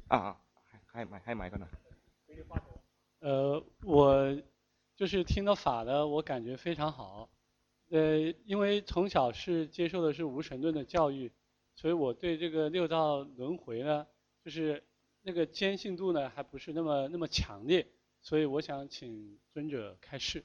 ให้ไมค์ก่อนหน่อย我就是听到法的，我感觉非常好。因为从小是接受的是无神论的教育，所以我对这个六道轮回呢，就是那个坚信度呢，还不是那么强烈，所以我想请尊者开示。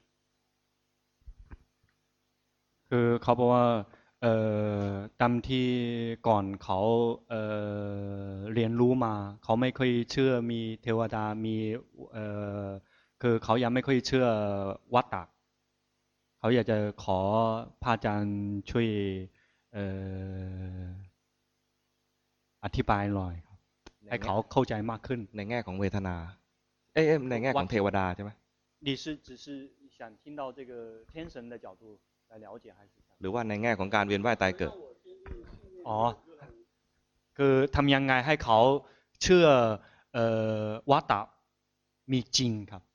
คือเขาบอกว่าตามที่ก่อนเขาเรียนรู้มาเขาไม่ค่อยเชื่อมีเทวดามีคือเขายังไม่ค่อยเชื่อวัฏฏะเขาอยากจะขอพระอาจารย์ช่วยอธิบายหน่อยครับให้เขาเข้าใจมากขึ้นในแง่ของเวทนาในแง่ของเทวดาใช่ไหม你是只是想听到这个天神的角度来了解还是หรือว่าในแง่ของการเวียนว่ายตายเกิดอ๋อคือทำยังไงให้เขาเชื่อวัฏฏะมีจริงครับ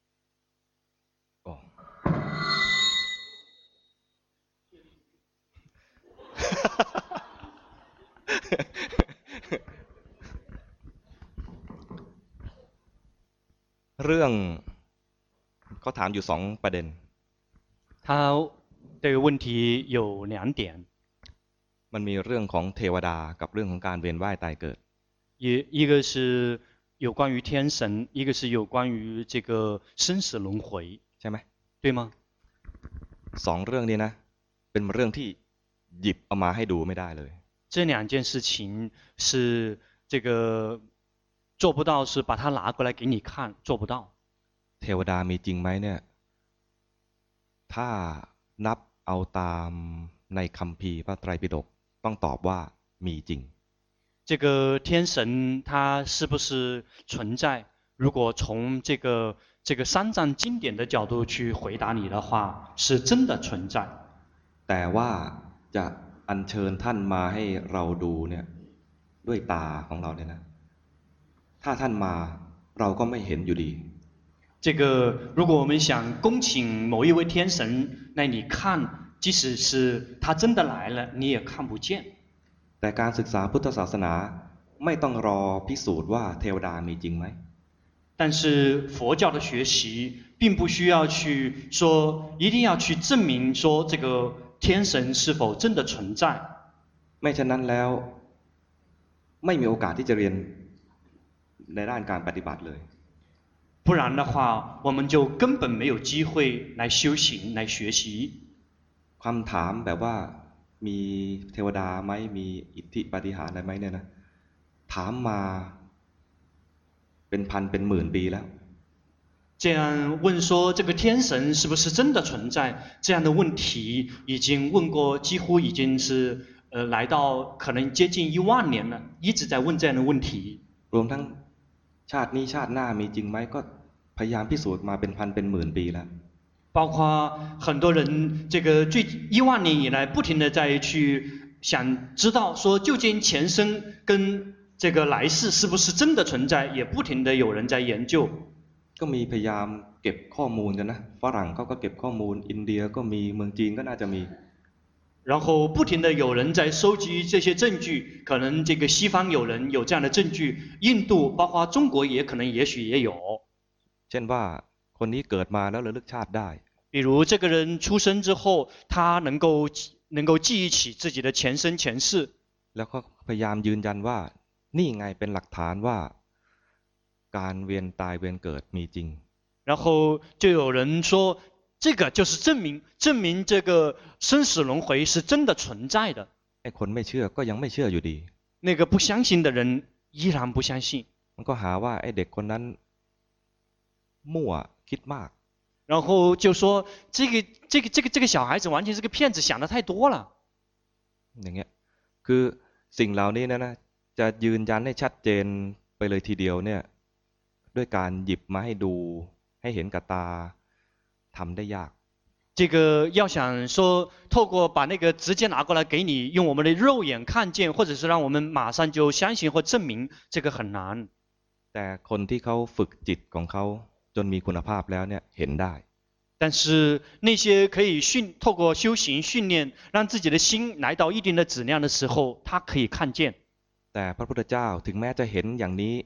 เรื่องเขาถามอยู่2ประเด็น他这个问题有2点มันมีเรื่องของเทวดากับเรื่องของการเวียนว่ายตายเกิด一个是有关于天神一个是有关于这个生死轮回ใช่ไหม对吗 2เรื่องนี้นะเป็นเรื่องที่หยิบเอามาให้ดูไม่ได้เลย这2件事情是这个做不到是把它拿过来给你看做不到เทวดามีจริงไหมเนี่ยถ้านับเอาตามในคัมภีร์พระไตรปิฎกต้องตอบว่ามีจริง这个天神它是不是存在如果从这个三藏经典的角度去回答你的话是真的存在แต่ว่าจะอัญเชิญท่านมาให้เราดูเนี่ยด้วยตาของเราเนี่ยนะถ้าท่านมาเราก็ไม่เห็นอยู่ดี这个如果我们想恭请某一位天神那你看即使是他真的来了你也看不见แต่การศึกษาพุทธศาสนาไม่ต้องรอพิสูจน์ว่าเทวดามีจริงไหม但是佛教的学习并不需要去说一定要去证明说这个天神是否真的存在ไม่ฉะนั้นแล้วไม่มีโอกาสที่จะเรียนในด้านการปฏิบัติเลย不然的话我们就根本没有机会来修行来学习คำถามแบบว่ามีเทวดาไหมมีอิทธิปาฏิหาริย์อะไรไหมเนี่ยนะถามมาเป็นพันเป็นหมื่นปีแล้ว这样问说这个天神是不是真的存在这样的问题已经问过几乎已经是来到可能接近1万年了一直在问这样的问题รวมทั้งชาตินี้ชาติหน้ามีจริงไหมก็พยายามพิสูจน์มาเป็นพันเป็นหมื่นปีแล้ว包括很多人这个1万年以来不停的在去想知道说究竟前生跟这个来世是不是真的存在也不停的有人在研究ก็มีพยายามเก็บข้อมูลกันนะฝรั่งเขาก็เก็บข้อมูลอินเดียก็มีเมืองจีนก็น่าจะมี然后不停的有人在收集这些证据可能这个西方有人有这样的证据印度包括中国也可能也许也有เช่นว่าคนนี้เกิดมาแล้วระลึกชาติได้比如这个人出生之后他能够记忆起自己的前生前世แล้วก็พยายามยืนยันว่านี่ไงเป็นหลักฐานว่าการเวียนตายเวียนเกิดมีจริง然后就有人说这个就是证明这个生死轮回是真的存在的ไอ้คนไม่เชื่อก็ยังไม่เชื่ออยู่ดี那个不相信的人依然不相信มันก็หาว่าไอ้เด็กคนนั้นมั่วคิดมาก然后就说这个小孩子完全是个骗子想的太多了อย่างเงี้ยคือสิ่งเหล่านี้นะจะยืนยันให้ชัดเจนไปเลยทีเดียวเนี่ยด้วยการหยิบมาให้ดูให้เห็นกับตาทำได้ยาก这个要想说透过把那个直接拿过来给你用我们的肉眼看见或者是让我们马上就相信或证明这个很难แต่คนที่เขาฝึกจิตของเขาจนมีคุณภาพแล้วเนี่ยเห็นได้但是那些可以透过修行训练让自己的心来到一定的质量的时候他可以看见แต่พระพุทธเจ้าถึงแม้จะเห็นอย่างนี้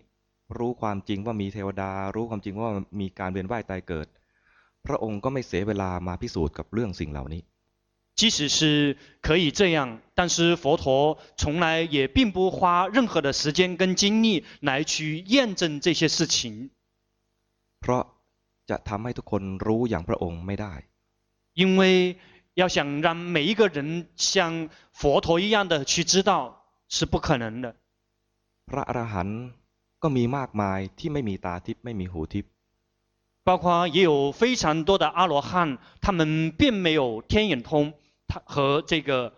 รู้ความจริงว่ามีเทวดารู้ความจริงว่ามีการเวียนว่ายตายเกิดพระองค์ก็ไม่เสียเวลามาพิสูจน์กับเรื่องสิ่งเหล่านี้即使是可以这样，但是佛陀从来也并不花任何的时间跟精力来去验证这些事情。 เพราะจะทำให้ทุกคนรู้อย่างพระองค์ไม่ได้因为要想让每一个人像佛陀一样的去知道是不可能的。 พระอรหันต์ก็มีมากมายที่ไม่มีตาทิพย์ไม่มีหูทิพย์包括也有非常多的阿罗汉，他们并没有天眼通，他和这个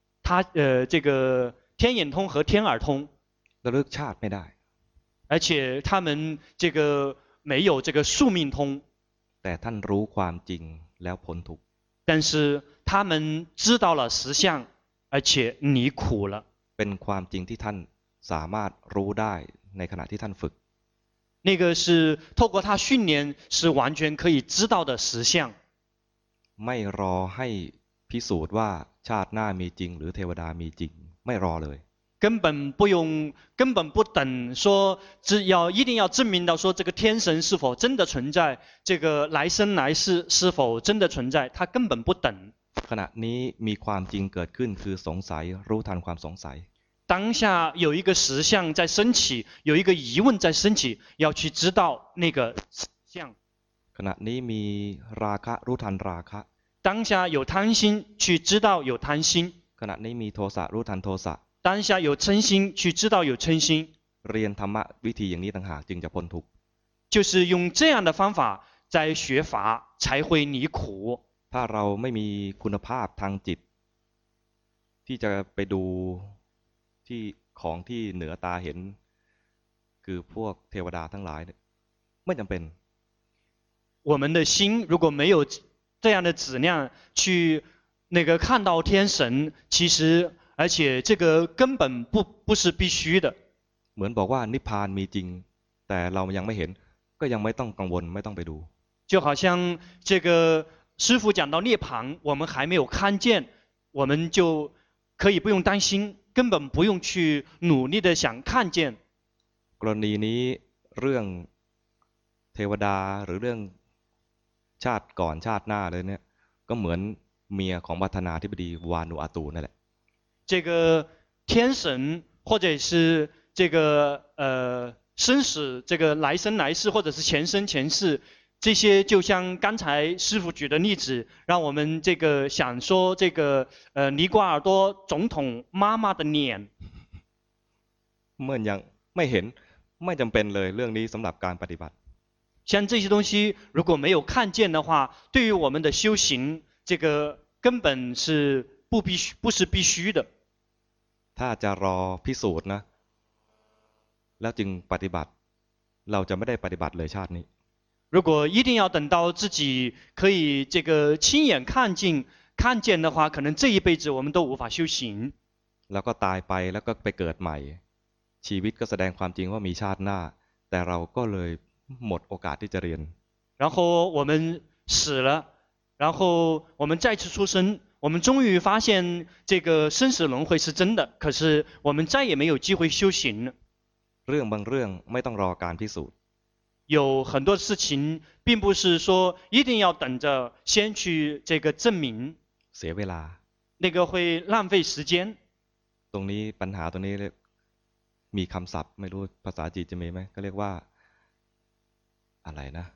天眼通和天耳通， ระลึกชาติไม่ได้而且他们这个没有这个宿命通， แต่ท่านรู้ความจริงแล้วพ้นทุกข์但是他们知道了实相，而且离苦了。 เป็นความจริงที่ท่านสามารถรู้ได้ในขณะที่ท่านฝึก那个是透过他训练，是完全可以知道的实相。 ไม่รอให้พิสูจน์ว่าชาติหน้ามีจริงหรือเทวดามีจริงไม่รอเลย根本不等说一定要证明到说这个天神是否真的存在，这个来生来世是否真的存在，他根本不等。 ขณะนี้มีความจริงเกิดขึ้นคือสงสัยรู้ทันความสงสัย当下有一个实相在升起，有一个疑问在升起，要去知道那个实相。 ขณะนี้มีราคะรู้ทันราคะ当下有贪心，去知道有贪心。 ขณะนี้มีโทสะรู้ทันโทสะ当下有嗔心，去知道有嗔心。 เรียนธรรมะวิธีอย่างนี้ต่างหากจึงจะพ้นทุกข์就是用这样的方法在学法，才会离苦。 ถ้าเราไม่มีคุณภาพทางจิตที่จะไปดูที่ของที่เหนือตาเห็นคือพวกเทวดาทั้งหลายไม่จำเป็น我们的心如果没有这样的质量去看到天神，其实而且这个根本不是必须的。 เหมือนบอกว่านิพพานมีจริงแต่เรายังไม่เห็นก็ยังไม่ต้องกังวลไม่ต้องไปดู就好像这个师父讲到涅槃，我们还没有看见，我们就可以不用担心，根本不用去努力的想看见。 กรณีนี้เรื่องเทวดาหรือเรื่องชาติก่อนชาติหน้าเลยเนี่ยก็เหมือนเมียของประธานาธิบดีวานูอาตูนั่นแหละ这个天神或者是这个生死，这个来生来世或者是前生前世，这些就像刚才师父举的例子，让我们这个想说这个尼瓜尔多总统妈妈的脸， เมื่อยังไม่เห็นไม่จำเป็นเลยเรื่องนี้สำหรับการปฏิบัติ像这些东西如果没有看见的话，对于我们的修行，这个根本是不是必须的。 ถ้าจะรอพิสูจน์นะแล้วจึงปฏิบัติเราจะไม่ได้ปฏิบัติเลยชาตินี้如果一定要等到自己可以这个亲眼看见的话，可能这一辈子我们都无法修行。 แล้วก็ตายไปแล้วก็ไปเกิดใหม่ชีวิตก็แสดงความจริงว่ามีชาติหน้าแต่เราก็เลยหมดโอกาสที่จะเรียน然后我们死了，然后我们再次出生，我们终于发现这个生死轮回是真的，可是我们再也没有机会修行了。 เรื่องบางเรื่องไม่ต้องรอการพิสูจน์有很多事情并不是说一定要等着先去这个证明， เสียเวลา那个会浪费时间。 ตรงนี้ปัญหาตรงนี้มีคำศัพท์ไม่รู้ภาษาจีนจะมีไหมก็เรียกว่าอะไรนะ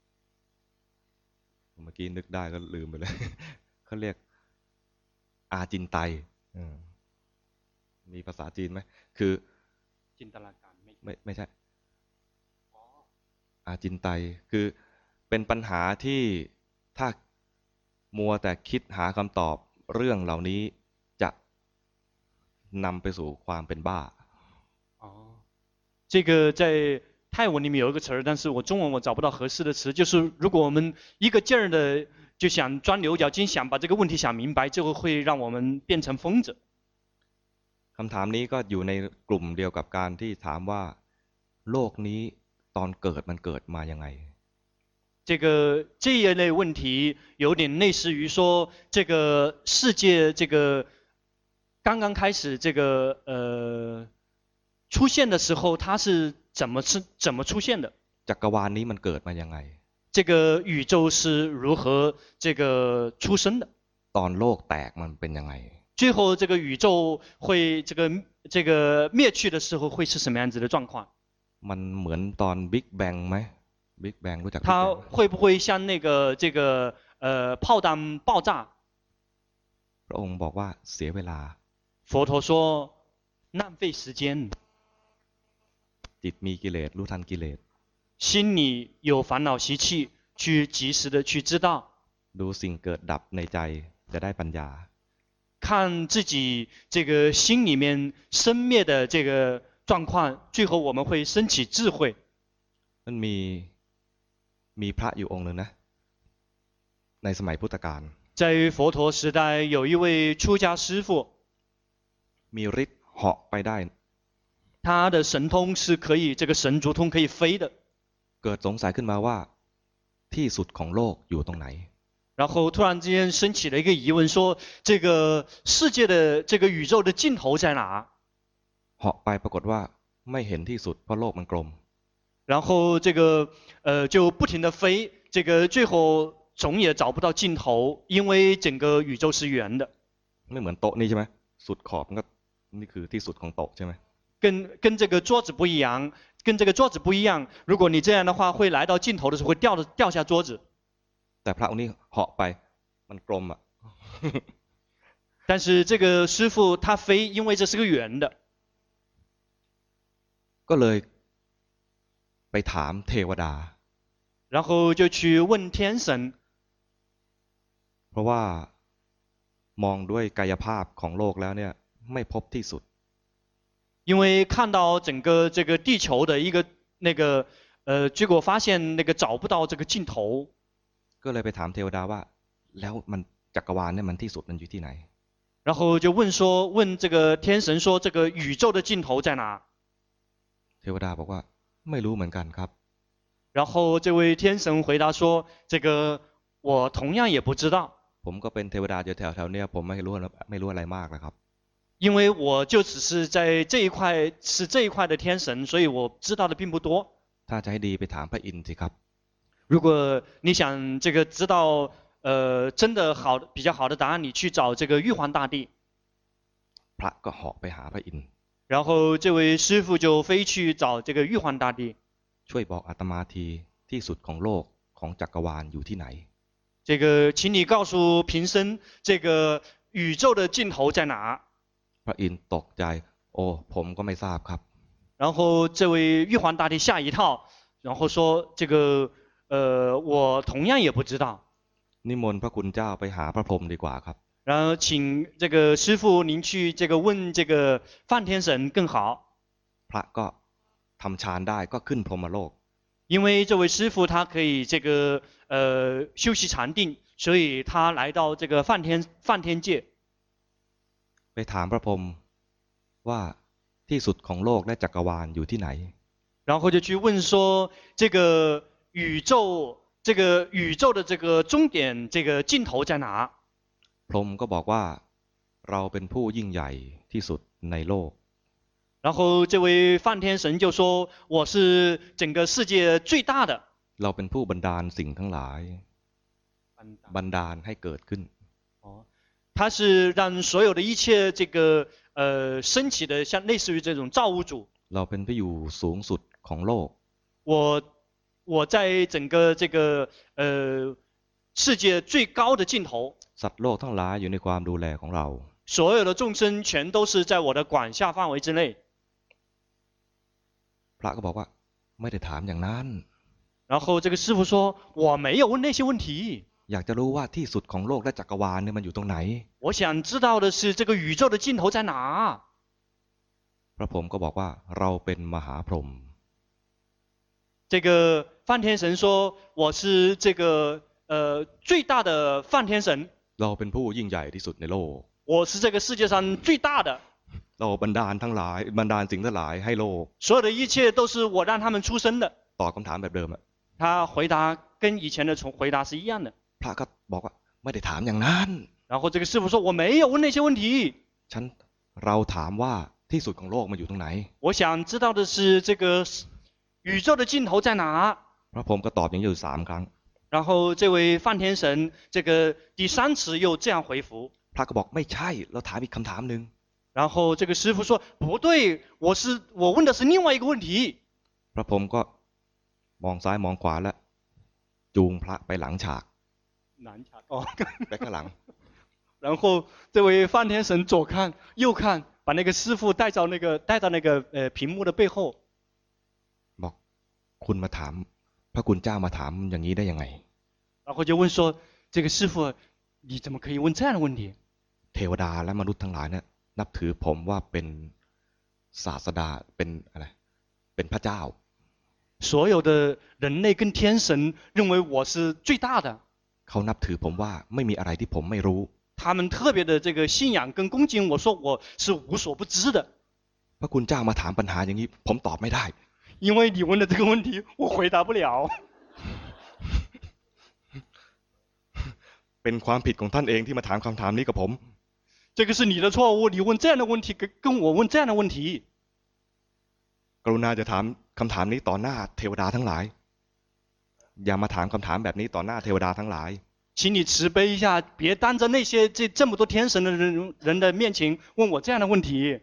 เมื่อกี้นึกได้ก็ลืมไปเลยเขาเรียกอาจินไตมีภาษาจีนไหมคือจินตนาการไม่ใช่อาจินไตคือเป็นปัญหาที่ถ้ามัวแต่คิดหาคำตอบเรื่องเหล่านี้จะนำไปสู่ความเป็นบ้า这个在泰文里面有一个词儿，但是中文我找不到合适的词，就是如果我们一个劲儿的就想钻牛角尖，想把这个问题想明白，就会让我们变成疯子。 คำถามนี้ก็อยู่ในกลุ่มเดียวกับการที่ถามว่าโลกนี้ตอนเกิดมันเกิดมายังไง这一类问题有点类似于说，这个世界这个刚刚开始这个出现的时候，它是怎么出现的？ จักรวาลนี้มันเกิดมายังไง这个宇宙是如何这个出生的？ ตอนโลกแตกมันเป็นยังไง最后这个宇宙会这个灭去的时候会是什么样子的状况？ มันเหมือนตอนบิ๊กแบงไหมบิ๊กแบงรู้จัก Big 它 Bang ไหม会不会像那个炮弹爆炸？ พระองค์บอกว่าเสียเวลา佛陀说浪费时间， จิตมีกิเลสรู้ทันกิเลส心里有烦恼习气，去及时的去知道， ดูสิ่งเกิดดับในใจจะได้ปัญญา看自己这个心里面生灭的这个状况，最后我们会升起智慧。 มันมีพระอยู่องค์หนึ่งนะในสมัยพุทธกาล在佛陀时代，有一位出家师父， มีฤทธิ์เหาะไปได้他的神通是可以这个神足通可以飞的。 เกิดสงสัยขึ้นมาว่าที่สุดของโลกอยู่ตรงไหน然后突然之间升起了一个疑问，说这个世界的这个宇宙的尽头在哪？ เหาะไปปรากฏว่าไม่เห็นที่สุดเพราะโลกมันกลม然后这个就不停的飞，这个最后总也找不到尽头，因为整个宇宙是圆的。 ไม่เหมือนโต๊ะนี่ใช่ไหมสุดขอบมันก็นี่คือที่สุดของโต๊ะใช่ไหม跟这个桌子不一样，跟这个桌子不一样。如果你这样的话，会来到尽头的时候会掉下桌子。 แต่พระองค์นี้เหาะไปมันกลมอ่ะ但是这个师傅他飞，因为这是个圆的， ก็เลยไปถามเทวดา然后就去问天神， เพราะว่ามองด้วยกายภาพของโลกแล้วเนี่ยไม่พบที่สุด因为看到整个这个地球的一个结果发现那个找不到这个尽头， ก็เลยไปถามเทวดาว่าแล้วมันจักรวาลเนี่ยมันที่สุดมันอยู่ที่ไหน然后就问这个天神说这个宇宙的尽头在哪？ เทวดาบอกว่าไม่รู้เหมือนกันครับ然后这位天神回答说这个我同样也不知道， ผมก็เป็นเทวดาอยู่แถวๆเนี่ยผมไม่รู้อะไรมากนะครับ因为我就只是在这一块的天神，所以我知道的并不多。 ถ้าจะให้ดีไปถามพระอินทร์สิครับ如果你想这个知道真的比较好的答案，你去找这个玉皇大帝。 พระก็เหาะไปหาพระอินทร์然后这位师傅就飞去找这个玉皇大帝， ช่วยบอกอาตมาทีที่สุดของโลกของจักรวาลอยู่ที่ไหน这个请你告诉平生这个宇宙的尽头在哪？ พระอินทร์ตกใจโอ้ผมก็ไม่ทราบครับ然后这位玉皇大帝吓一跳，然后说这个我同样也不知道。 นิมนต์พระคุณเจ้าไปหาพระพรหมดีกว่าครับ然后请这个师傅您去这个问这个梵天神更好， พระก็ทำฌานได้ก็ขึ้นพรหมโลก因为这位师傅他可以这个修习禅定，所以他来到这个梵天界。 ไปถามพระพรหมว่าที่สุดของโลกและจักรวาลอยู่ที่ไหน然后就去问说这个宇宙的这个终点这个尽头在哪？ พรหมก็บอกว่าเราเป็นผู้ยิ่งใหญ่ที่สุดในโลก然后这位梵天神就说我是整个世界最大的。 เราเป็นผู้บันดาลสิ่งทั้งหลายบันดาลให้เกิดขึ้น他是让所有的一切这个升起的，像类似于这种造物主。 เราเป็นผู้อยู่สูงสุดของโลก我在整个这个世界最高的尽头， สัตว์โลกทั้งหลายอยู่ในความดูแลของเรา所有的众生全都是在我的管辖范围之内。 พระก็บอกว่าไม่ได้ถามอย่างนั้น然后这个师傅说我没有问那些问题， อยากจะรู้ว่าที่สุดของโลกและจักรวาลเนี่ยมันอยู่ตรงไหน我想知道的是这个宇宙的尽头在哪。 พระพรหมก็บอกว่าเราเป็นมหาพรหม这个梵天神说我是这个最大的梵天神， เราเป็นผู้ยิ่งใหญ่ที่สุดในโลก我是这个世界上最大的， เราบันดาลทั้งหลายบันดาลสิ่งทั้งหลายให้โลก所有的一切都是我让他们出生的。 ตอบคำถามแบบเดิมอะ他回答跟以前的回答是一样的。 พระก็บอกว่าไม่ได้ถามอย่างนั้น然后这个师傅说我没有问那些问题， เราถามว่าที่สุดของโลกมันอยู่ตรงไหน我想知道的是这个宇宙的尽头在哪？ พระพรหมก็ตอบอย่างนี้อยู่3 ครั้ง然后这位梵天神这个第3次又这样回复， พระก็บอกไม่ใช่เราถามอีกคำถามหนึ่ง然后这个师父说不对，我问的是另外一个问题。 พระพรหมก็มองซ้ายมองขวาแล้วจูงพระไปหลังฉาก难查哦， ไปข้างหลัง然后这位梵天神左看右看，把那个师父带到那个屏幕的背后， บอกคุณมาถามพระคุณเจ้ามาถามอย่างนี้ได้ยังไง然后就问说这个师父你怎么可以问这样的问题？ เทวดาและมนุษย์ทั้งหลายเนี่ยนับถือผมว่าเป็นศาสดาเป็นอะไรเป็นพระเจ้า所有的人类跟天神认为我是最大的， เขานับถือผมว่าไม่มีอะไรที่ผมไม่รู้他们特别的这个信仰跟恭敬我，说我是无所不知的。 พระคุณเจ้ามาถามปัญหาอย่างนี้ผมตอบไม่ได้因为你问的这个问题，我回答不了。 เป็นความผิดของท่านเองที่มาถามคำถามนี้กับผม这个是你的错误，你问这样的问题，跟我问这样的问题。 กรุณาจะถามคำถามนี้ต่อหน้าเทวดาทั้งหลาย อย่ามาถามคำถามแบบนี้ต่อหน้าเทวดาทั้งหลาย请你慈悲一下，别当着那些这么多天神的人的面前问我这样的问题。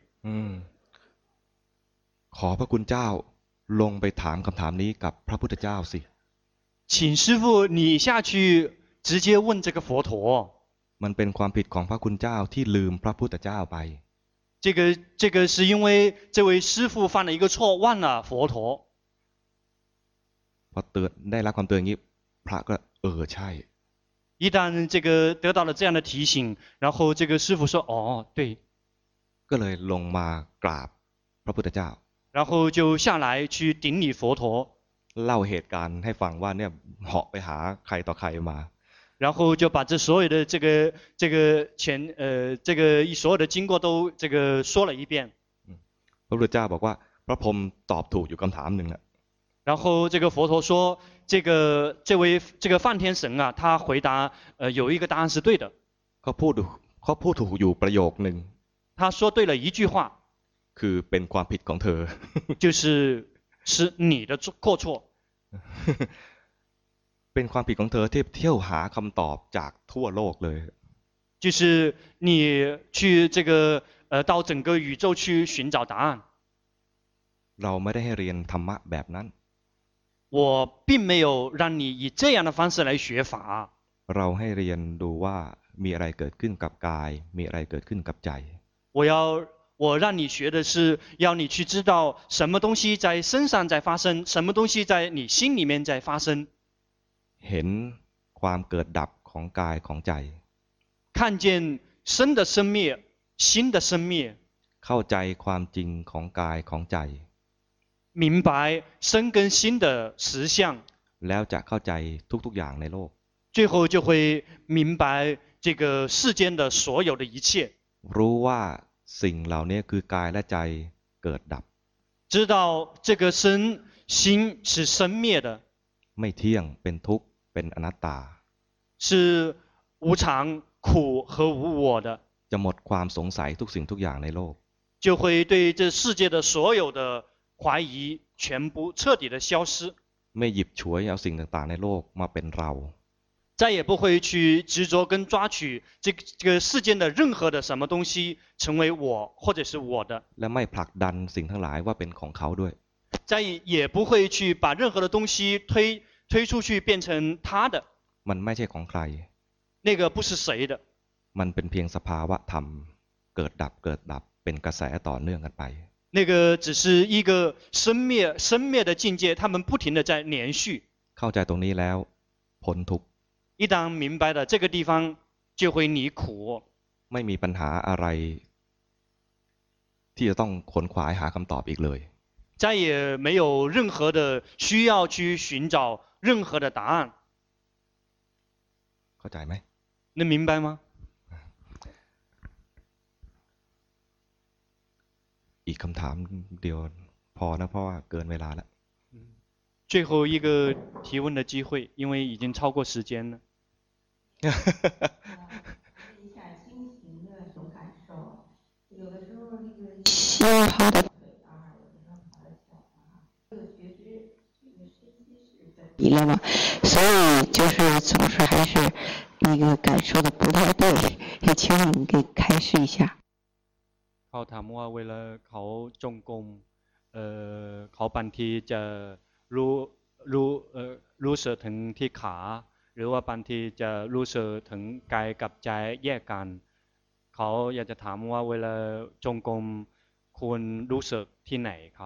ขอพระคุณเจ้าลงไปถามคำถามนี้กับพระพุทธเจ้าสิ请师父你下去直接问这个佛陀。 มันเป็นความผิดของพระคุณเจ้าที่ลืมพระพุทธเจ้าไป这个是因为这位师父犯了一个错，忘了佛陀。 พอเตือนได้รับความเตือนอย่างนี้พระก็ใช่一旦这个得到了这样的提醒，然后这个师父说哦对， ก็เลยลงมากราบพระพุทธเจ้า然后就下来去顶礼佛陀， เล่าเหตุการณ์ให้ฟังว่าเนี่ยเหาะไปหาใครต่อใครมา然后就把这所有的所有的经过都这个说了一遍。 พระพุทธเจ้าบอกว่าพระพรหมตอบถูกอยู่คำถามหนึ่งนะ然后这个佛陀说，这个梵天神啊，他回答有一个答案是对的。 เขาพูดถูกอยู่ประโยคหนึ่ง他说对了一句话， คือเป็นความผิดของเธอ就是你的过错。 เป็นความผิดของเธอที่เที่ยวหาคำตอบจากทั่วโลกเลย就是你去这个到整个宇宙去寻找答案。 เราไม่ได้ให้เรียนธรรมะแบบนั้น我并没有让你以这样的方式来学法， เราให้เรียนดูว่ามีอะไรเกิดขึ้นกับกาย มีอะไรเกิดขึ้นกับใจ我让你学的是要你去知道什么东西在身上在发生，什么东西在你心里面在发生。 เห็นความเกิดดับของกายของใจ看见生的生灭，心的生灭， เข้าใจความจริงของกายของใจ明白生跟心的实相， แล้วจะเข้าใจทุกๆอย่างในโลก最后就会明白这个世间的所有的一切， รู้ว่าสิ่งเหล่านี้คือกายและใจเกิดดับ知道这个身心是生灭的， ไม่เที่ยงเป็นทุกข์เป็นอนัตตา是无常、苦和无我的， จะหมดความสงสัยทุกสิ่งทุกอย่างในโลก就会对这世界的所有的怀疑全部彻底的消失， ไม่หยิบฉวยเอาสิ่งต่างๆในโลกมาเป็นเรา再也不会去执着跟抓取这个世间的任何的什么东西成为我或者是我的， และไม่ผลักดันสิ่งทั้งหลายว่าเป็นของเขาด้วย再也不会去把任何的东西推出去变成他的， มันไม่ใช่ของใคร那个不是谁的， มันเป็นเพียงสภาวะธรรมเกิดดับเกิดดับเป็นกระแสต่อเนื่องกันไป那个只是一个生灭的境界，他们不停的在连续。 เข้าใจตรงนี้แล้วพ้นทุกข์一旦明白了这个地方，就会离苦， ไม่มีปัญหาอะไร ที่จะต้องขนขวายหาคำตอบอีกเลย再也没有任何的需要去寻找任何的答案， เข้าใจไหม能明白吗？ อีกคำถามเดียวพอนะเพราะว่าเกินเวลาแล้ว最后一个提问的机会，因为已经超过时间了。 一下心情的这种感受，有的时候那个心跑到腿啊，有的时候跑到脚啊，这个觉知离了嘛，所以就是总是还是那个感受的不太对，也请你给开示一下。 เขาถามว่าเวลาเขาจงกรมเขาบางทีจะรู้รู้สึกถึงที่ขาหรือว่าบางทีจะรู้สึกถึงกายกับใจแยกกันเขาอยากจะถามว่าเวลาจงกรมควรรู้สึกที่ไหนครับ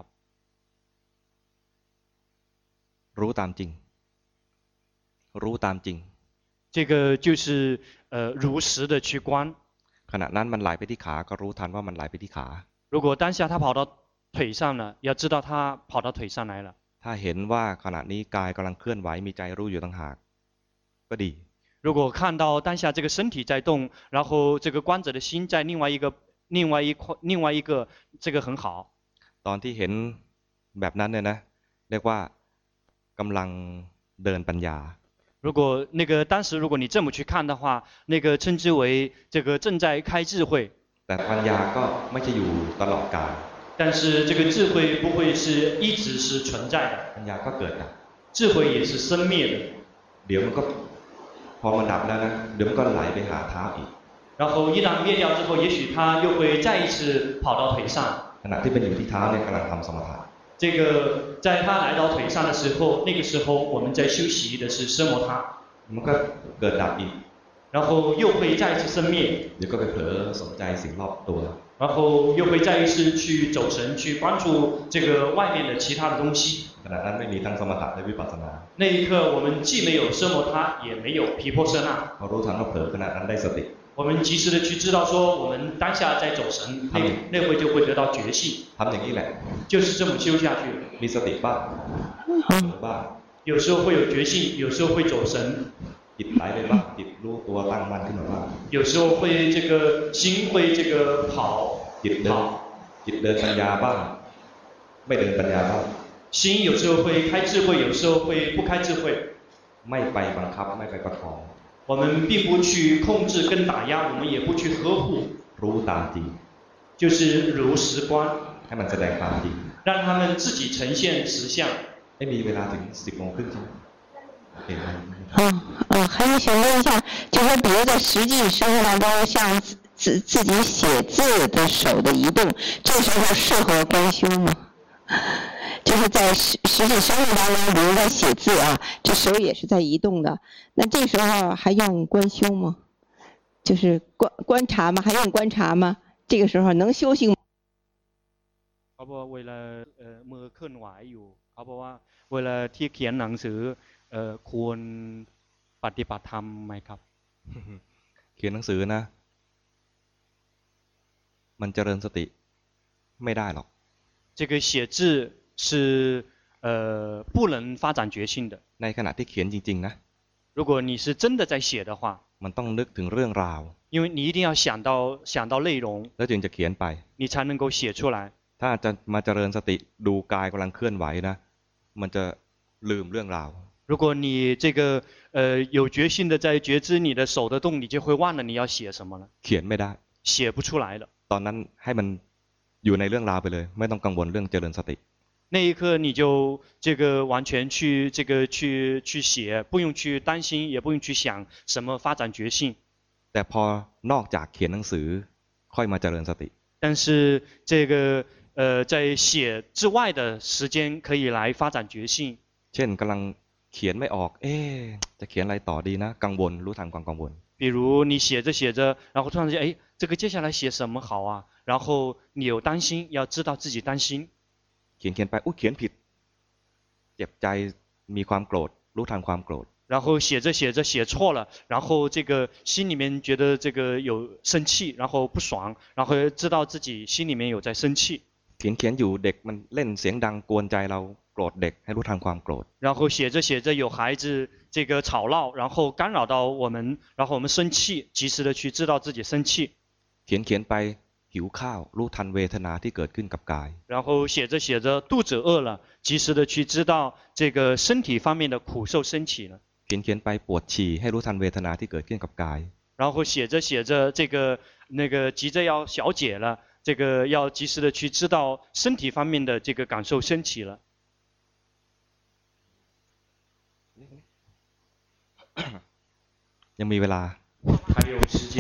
รู้ตามจริง รู้ตามจริง这个就是如实的去观ขณะนั้นมันไหลไปที่ขาก็รู้ทันว่ามันไหลไปที่ขา如果当下他跑到腿上了要知道他跑到腿上来了ถ้าเห็นว่าขณะนี้กายกำลังเคลื่อนไหวมีใจรู้อยู่ต่างหากก็ดี如果看到当下这个身体在动然后这个观者的心在另外一个这个很好ตอนที่เห็นแบบนั้นเนี่ยนะเรียกว่ากำลังเดินปัญญา如果当时如果你这么去看的话那个称之为这个正在开智慧แต่ปัญญาก็ไม่ใช่อยู่ตลอดกาล但是这个智慧不会是一直是存在的ปัญญาก็เกิดดับ智慧也是生灭的เดี๋ยวมันก็พอมันดับแล้วนะเดี๋ยวมันก็ไหลไปหาเท้าอีก然后一旦灭掉之后也许它又会再一次跑到腿上ขณะที่เป็นอยู่ที่เท้าเนี่ยกำลังทำสมถะ这个在它来到腿上的时候那个时候我们在休息的是奢摩他มันก็เกิดดับอีก然后又会再一次生灭เดี๋ยวก็ไปเผลอสนใจสิ่งรอบตัว然后又会再一次去走神去关注这个外面的其他的东西ขณะนั้นไม่มีทั้งสมถะและวิปัสสนา那一刻我们既没有奢摩他也没有毗婆舍那พอรู้ทันว่าเผลอขณะนั้นได้สติ我们及时的去知道说我们当下在走神那会就会得到觉性ทำอย่างนี้แหละ就是这么修下去มีสติบ้างเผลอบ้าง有时候会有觉性有时候会走神จิตไหลไปบ้างจิตรู้ตัวตั้งมั่นขึ้นมาบ้าง有时候会这个心会这个跑จิตเดินปัญญาบ้างไม่เดินปัญญาบ้าง心有时候会开智慧有时候会不开智慧ไม่ไปบังคับไม่ไปประคอง我们并不去控制跟打压我们也不去呵护รู้ตามจริง就是如实观ให้มันแสดงความจริง让他们自己呈现实相ไม่มีเวลาถึง10 โมงครึ่งใช่ไหมโอเคครับ还有想问一下，就是比如在实际生活当中，像自己写字的手的移动，这时候适合观修吗？就是在实际生活当中，比如在写字啊，这手也是在移动的，那这时候还用观修吗？就是观察吗？还用观察吗？这个时候能修行吗？ เขาบอกเวลามือเคลื่อนไหวอยู่เขาบอกว่าเวลาที่เขียนหนังสือควรปฏิบัติธรรมไหมครับเขียนหนังสือนะ มันเจริญสติไม่ได้หรอก这个写字是不能发展觉性的ในขณะที่เขียนจริงๆนะ如果你是真的在写的话มันต้องนึกถึงเรื่องราว因为你一定要想到内容แล้วจึงจะเขียนไป你才能够写出来ถ้าจะมาเจริญสติดูกายกำลังเคลื่อนไหวนะ มันจะลืมเรื่องราว如果你这个有决心的在觉知你的手的动，你就会忘了你要写什么了， เขียนไม่ได้写不出来了。 ตอนนั้นให้มันอยู่ในเรื่องราวไปเลย ไม่ต้องกังวลเรื่องเจริญสติ那一刻你就这个完全去去写，不用去担心，也不用去想什么发展觉性。 แต่พอนอกจากเขียนหนังสือค่อยมาเจริญสติ但是这个在写之外的时间可以来发展觉性。 เช่นกำลังเขียนไม่ออก จะเขียนอะไรต่อดีนะ กังวลรู้ทันความกังวล比如你写着写着，然后突然间，哎，这个接下来写什么好啊？然后你有担心，要知道自己担心。 เขียนไปอุ๊ยเขียนผิด เจ็บใจมีความโกรธรู้ทันความโกรธ然后写着写着写错了，然后这个心里面觉得这个有生气，然后不爽，然后知道自己心里面有在生气。 เขียนอยู่เด็กมันเล่นเสียงดังกวนใจเราโกรธเด็กให้รู้ทันความโกรธ然后写着写着有孩子这个吵闹，然后干扰到我们，然后我们生气，及时的去知道自己生气。 เขียนไปหิวข้าวรู้ทันเวทนาที่เกิดขึ้นกับกาย然后写着写着肚子饿了，及时的去知道这个身体方面的苦受升起了。 เขียนไปปวดฉี่ให้รู้ทันเวทนาที่เกิดขึ้นกับกาย然后写着写着这个那个急着要小解了，这个要及时的去知道身体方面的这个感受升起了。 ยังมีเวลา还有时间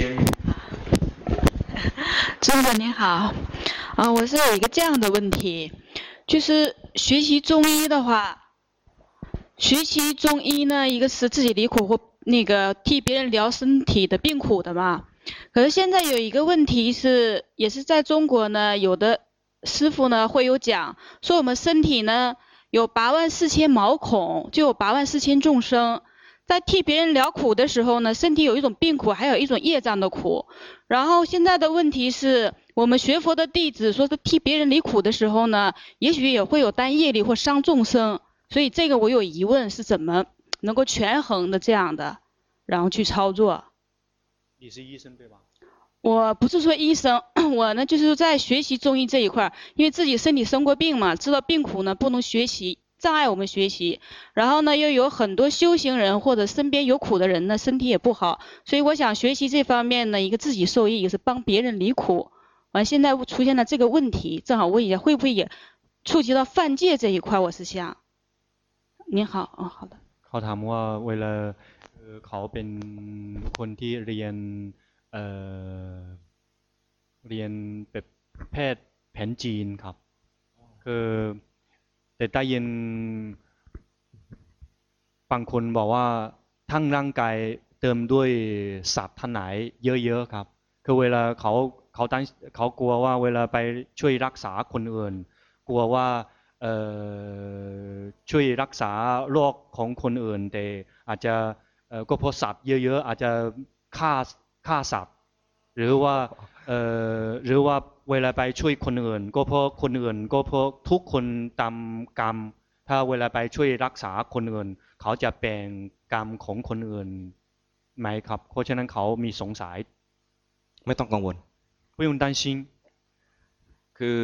尊者您好，我是有一个这样的问题，就是学习中医的话，学习中医呢，一个是自己离苦或那个替别人疗身体的病苦的嘛。可是现在有一个问题是，也是在中国呢，有的师傅呢会有讲，说我们身体呢有84000毛孔，就有84000众生。在替别人疗苦的时候呢，身体有一种病苦，还有一种业障的苦。然后现在的问题是，我们学佛的弟子说是替别人离苦的时候呢，也许也会有担业力或伤众生。所以这个我有疑问，是怎么能够权衡的这样的，然后去操作。 你是医生对吧？ 我不是说医生，我呢就是在学习中医这一块，因为自己身体生过病嘛，知道病苦呢不能学习，障碍我们学习。然后呢又有很多修行人或者身边有苦的人呢，身体也不好，所以我想学习这方面呢，一个自己受益，也是帮别人离苦。完现在出现了这个问题，正好问一下，会不会也触及到犯戒这一块？我是想。您好，好的。 เขาถามว่าเวลาเขาเป็นคนที่เรียนแบบแพทย์แผนจีนครับคือแต่ได้ยินบางคนบอกว่าทั้งร่างกายเติมด้วยสัตว์ท่านไหนเยอะๆครับคือเวลาเขากลัวว่าเวลาไปช่วยรักษาคนอื่นกลัวว่าช่วยรักษาโรคของคนอื่นแต่อาจจะก็เพราะสัตว์เยอะๆอาจจะฆ่าสัตว์หรือว่าเวลาไปช่วยคนอื่นก็เพราะคนอื่นก็เพราะทุกคนตามกรรมถ้าเวลาไปช่วยรักษาคนอื่นเขาจะแบ่งกรรมของคนอื่นไหมครับเพราะฉะนั้นเขามีสงสัยไม่ต้องกังวล不用担心คือ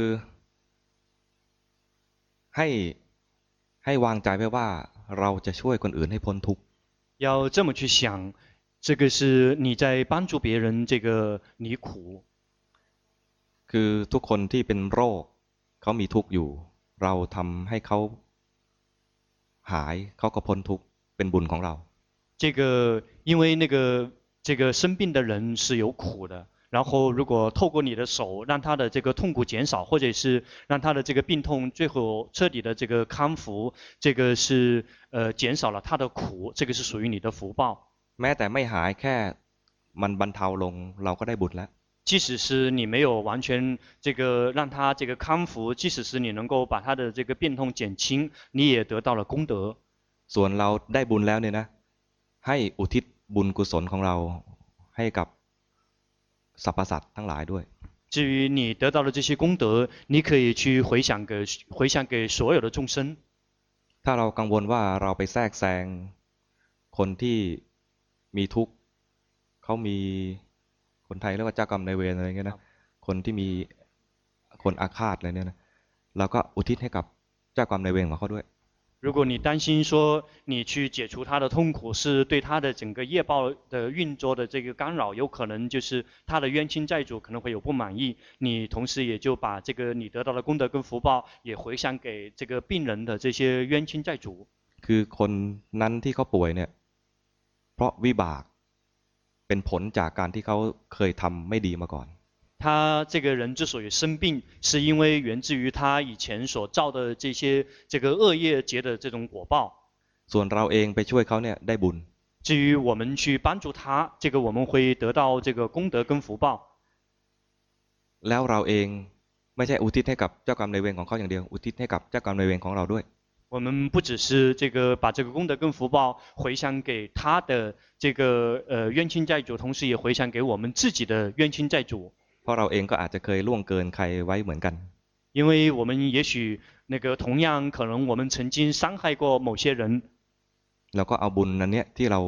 ให้วางใจไว้ว่าเราจะช่วยคนอื่นให้พ้นทุกข์要这么去想这个是你在帮助别人这个离苦คือทุกคนที่เป็นโรคเขามีทุกข์อยู่เราทำให้เขาหายเขาก็พ้นทุกข์เป็นบุญของเรา这个因为这个生病的人是有苦的然后如果透过你的手让他的这个痛苦减少或者是让他的这个病痛最后彻底的这个康复这个是减少了他的苦这个是属于你的福报แม้แต่ไม่หายแค่มันบรรเทาลงเราก็ได้บุญแล้ว即使是你没有完全这个让他这个康复即使是你能够把他的这个病痛减轻你也得到了功德ส่วนเราได้บุญแล้วเนี่ยนะให้อุทิศบุญกุศลของเราให้กับสรรพสัตว์ทั้งหลายด้วย至于你得到了这些功德你可以去回想给所有的众生ถ้าเรากังวลว่าเราไปแทรกแซงคนที่มีทุกข์เขามีคนไทยเรียกว่าเจ้ากรรมนายเวรอะไรเงี้ยนะคนที่มีคนอาฆาตอะไรเนี่ยนะเราก็อุทิศให้กับเจ้ากรรมนายเวรของเขาด้วย如果你担心说你去解除他的痛苦是对他的整个业报的运作的这个干扰有可能就是他的冤亲债主可能会有不满意你同时也就把这个你得到的功德跟福报也回向给这个病人的这些冤亲债主คือคนนั้นที่เขาป่วยเนี่ยเพราะวิบากเป็นผลจากการที่เขาเคยทำไม่ดีมาก่อน他这个人之所以生病是因为源自于他以前所造的这些这个恶业结的这种果报ส่วนเราเองไปช่วยเขาเนี่ยได้บุญ至于我们去帮助他这个我们会得到这个功德跟福报แล้วเราเองไม่ใช่อุทิศให้กับเจ้ากรรมนายเวรของเขาอย่างเดียวอุทิศให้กับเจ้ากรรมนายเวรของเราด้วย我们不只是这个把这个功德跟福报回向给他的这个冤亲债主同时也回向给我们自己的冤亲债主เพราะเราเองก็อาจจะเคยล่วงเกินใครไว้เหมือนกัน因为我们也许那个同样可能我们曾经伤害过某些人แล้วก็เอาบุญนั้นเนี่ย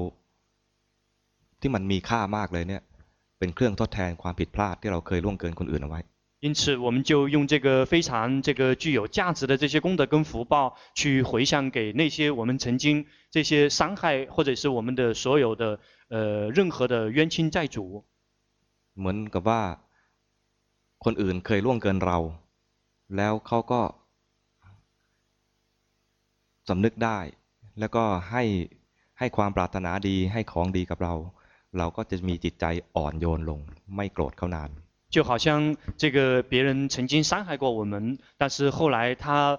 ที่มันมีค่ามากเลยเนี่ยเป็นเครื่องทดแทนความผิดพลาดที่เราเคยล่วงเกินคนอื่นเอาไว้因此我们就用这个非常这个具有价值的这些功德跟福报去回向给那些我们曾经这些伤害或者是我们的所有的任何的冤亲债主เหมือนกับว่าคนอื่นเคยล่วงเกินเราแล้วเขาก็สำนึกได้แล้วก็ให้ให้ความปรารถนาดีให้ของดีกับเราเราก็จะมีจิตใจอ่อนโยนลงไม่โกรธเขานาน就好像这个别人曾经伤害过我们，但是后来他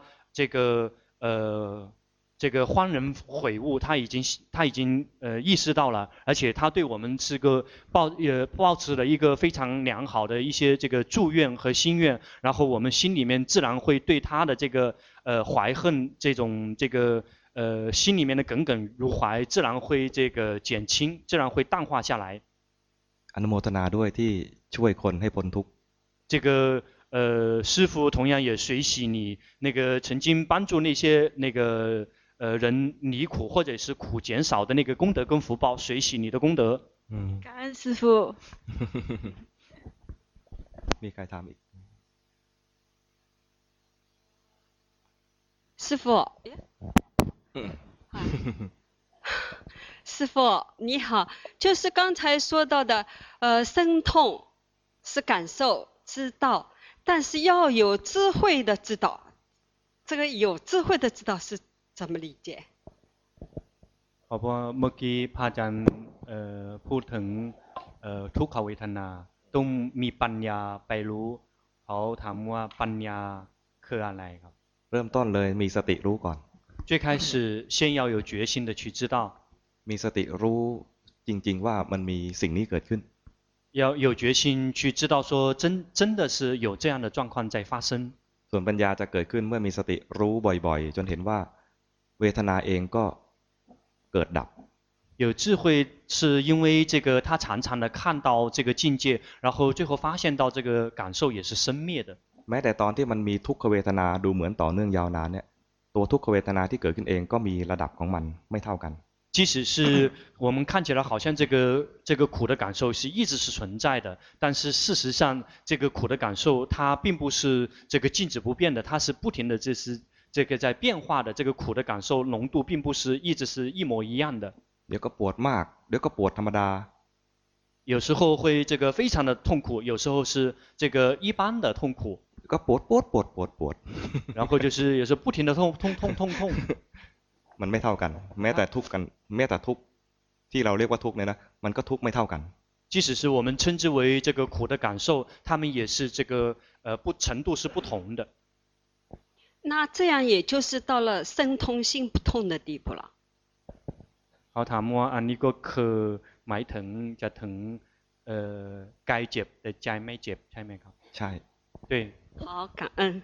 这个幡然悔悟，他已经意识到了，而且他对我们是个抱持了一个非常良好的一些这个祝愿和心愿，然后我们心里面自然会对他的这个怀恨这种心里面的耿耿如怀，自然会这个减轻，自然会淡化下来。 อนุโมทนาด้วยที่ช่วยคนให้พ้นทุกข์这个师父同样也随喜你那个曾经帮助那些那个人离苦或者是苦减少的那个功德跟福报，随喜你的功德。 感恩师父。 มีใครถามอีก师父，师父你好，就是刚才说到的，生痛是感受知道，但是要有智慧的知道，这个有智慧的知道是怎么理解？ เพราะว่าเมื่อกี้พระอาจารย์พูดถึงทุกขเวทนาต้องมีปัญญาไปรู้เขาถามว่าปัญญาคืออะไรครับเริ่มต้นเลยมีสติรู้ก่อน最开始先要有决心的去知道มีสติรู้จริงๆว่ามันมีสิ่งนี้เกิดขึ้น要有决心去知道说真的是有这样的状况在发生ส่วนปัญญาจะเกิดขึ้นเมื่อมีสติรู้บ่อยๆจนเห็นว่าเวทนาเองก็เกิดดับ有智慧是因为这个他常常的看到这个境界然后最后发现到这个感受也是生灭的แม้แต่ตอนที่มันมีทุกขเวทนาดูเหมือนต่อเนื่องยาวนานเนี่ยตัวทุกขเวทนาที่เกิดขึ้นเองก็มีระดับของมันไม่เท่ากัน即使是我们看起来好像这个苦的感受是一直是存在的，但是事实上这个苦的感受它并不是这个静止不变的，它是不停的这个在变化的，这个苦的感受浓度并不是一直是一模一样的。 เดี๋ยวก็ปวดมากเดี๋ยวก็ปวดธรรมดา有时候会这个非常的痛苦，有时候是这个一般的痛苦。 ก็ปวด然后就是有时候不停的痛มันไม่เท่ากันแม้แต่ทุกข์ที่เราเรียกว่าทุกข์เนี่ยนะมันก็ทุกข์ไม่เท่ากัน即使是我们称之为这个苦的感受，它们也是这个程度是不同的。 那这样也就是到了生痛心不痛的地步了。 เขาถามว่าอันนี้ก็คือหมายถึงจะถึงกายเจ็บแต่ใจไม่เจ็บใช่ไหมครับใช่对好感恩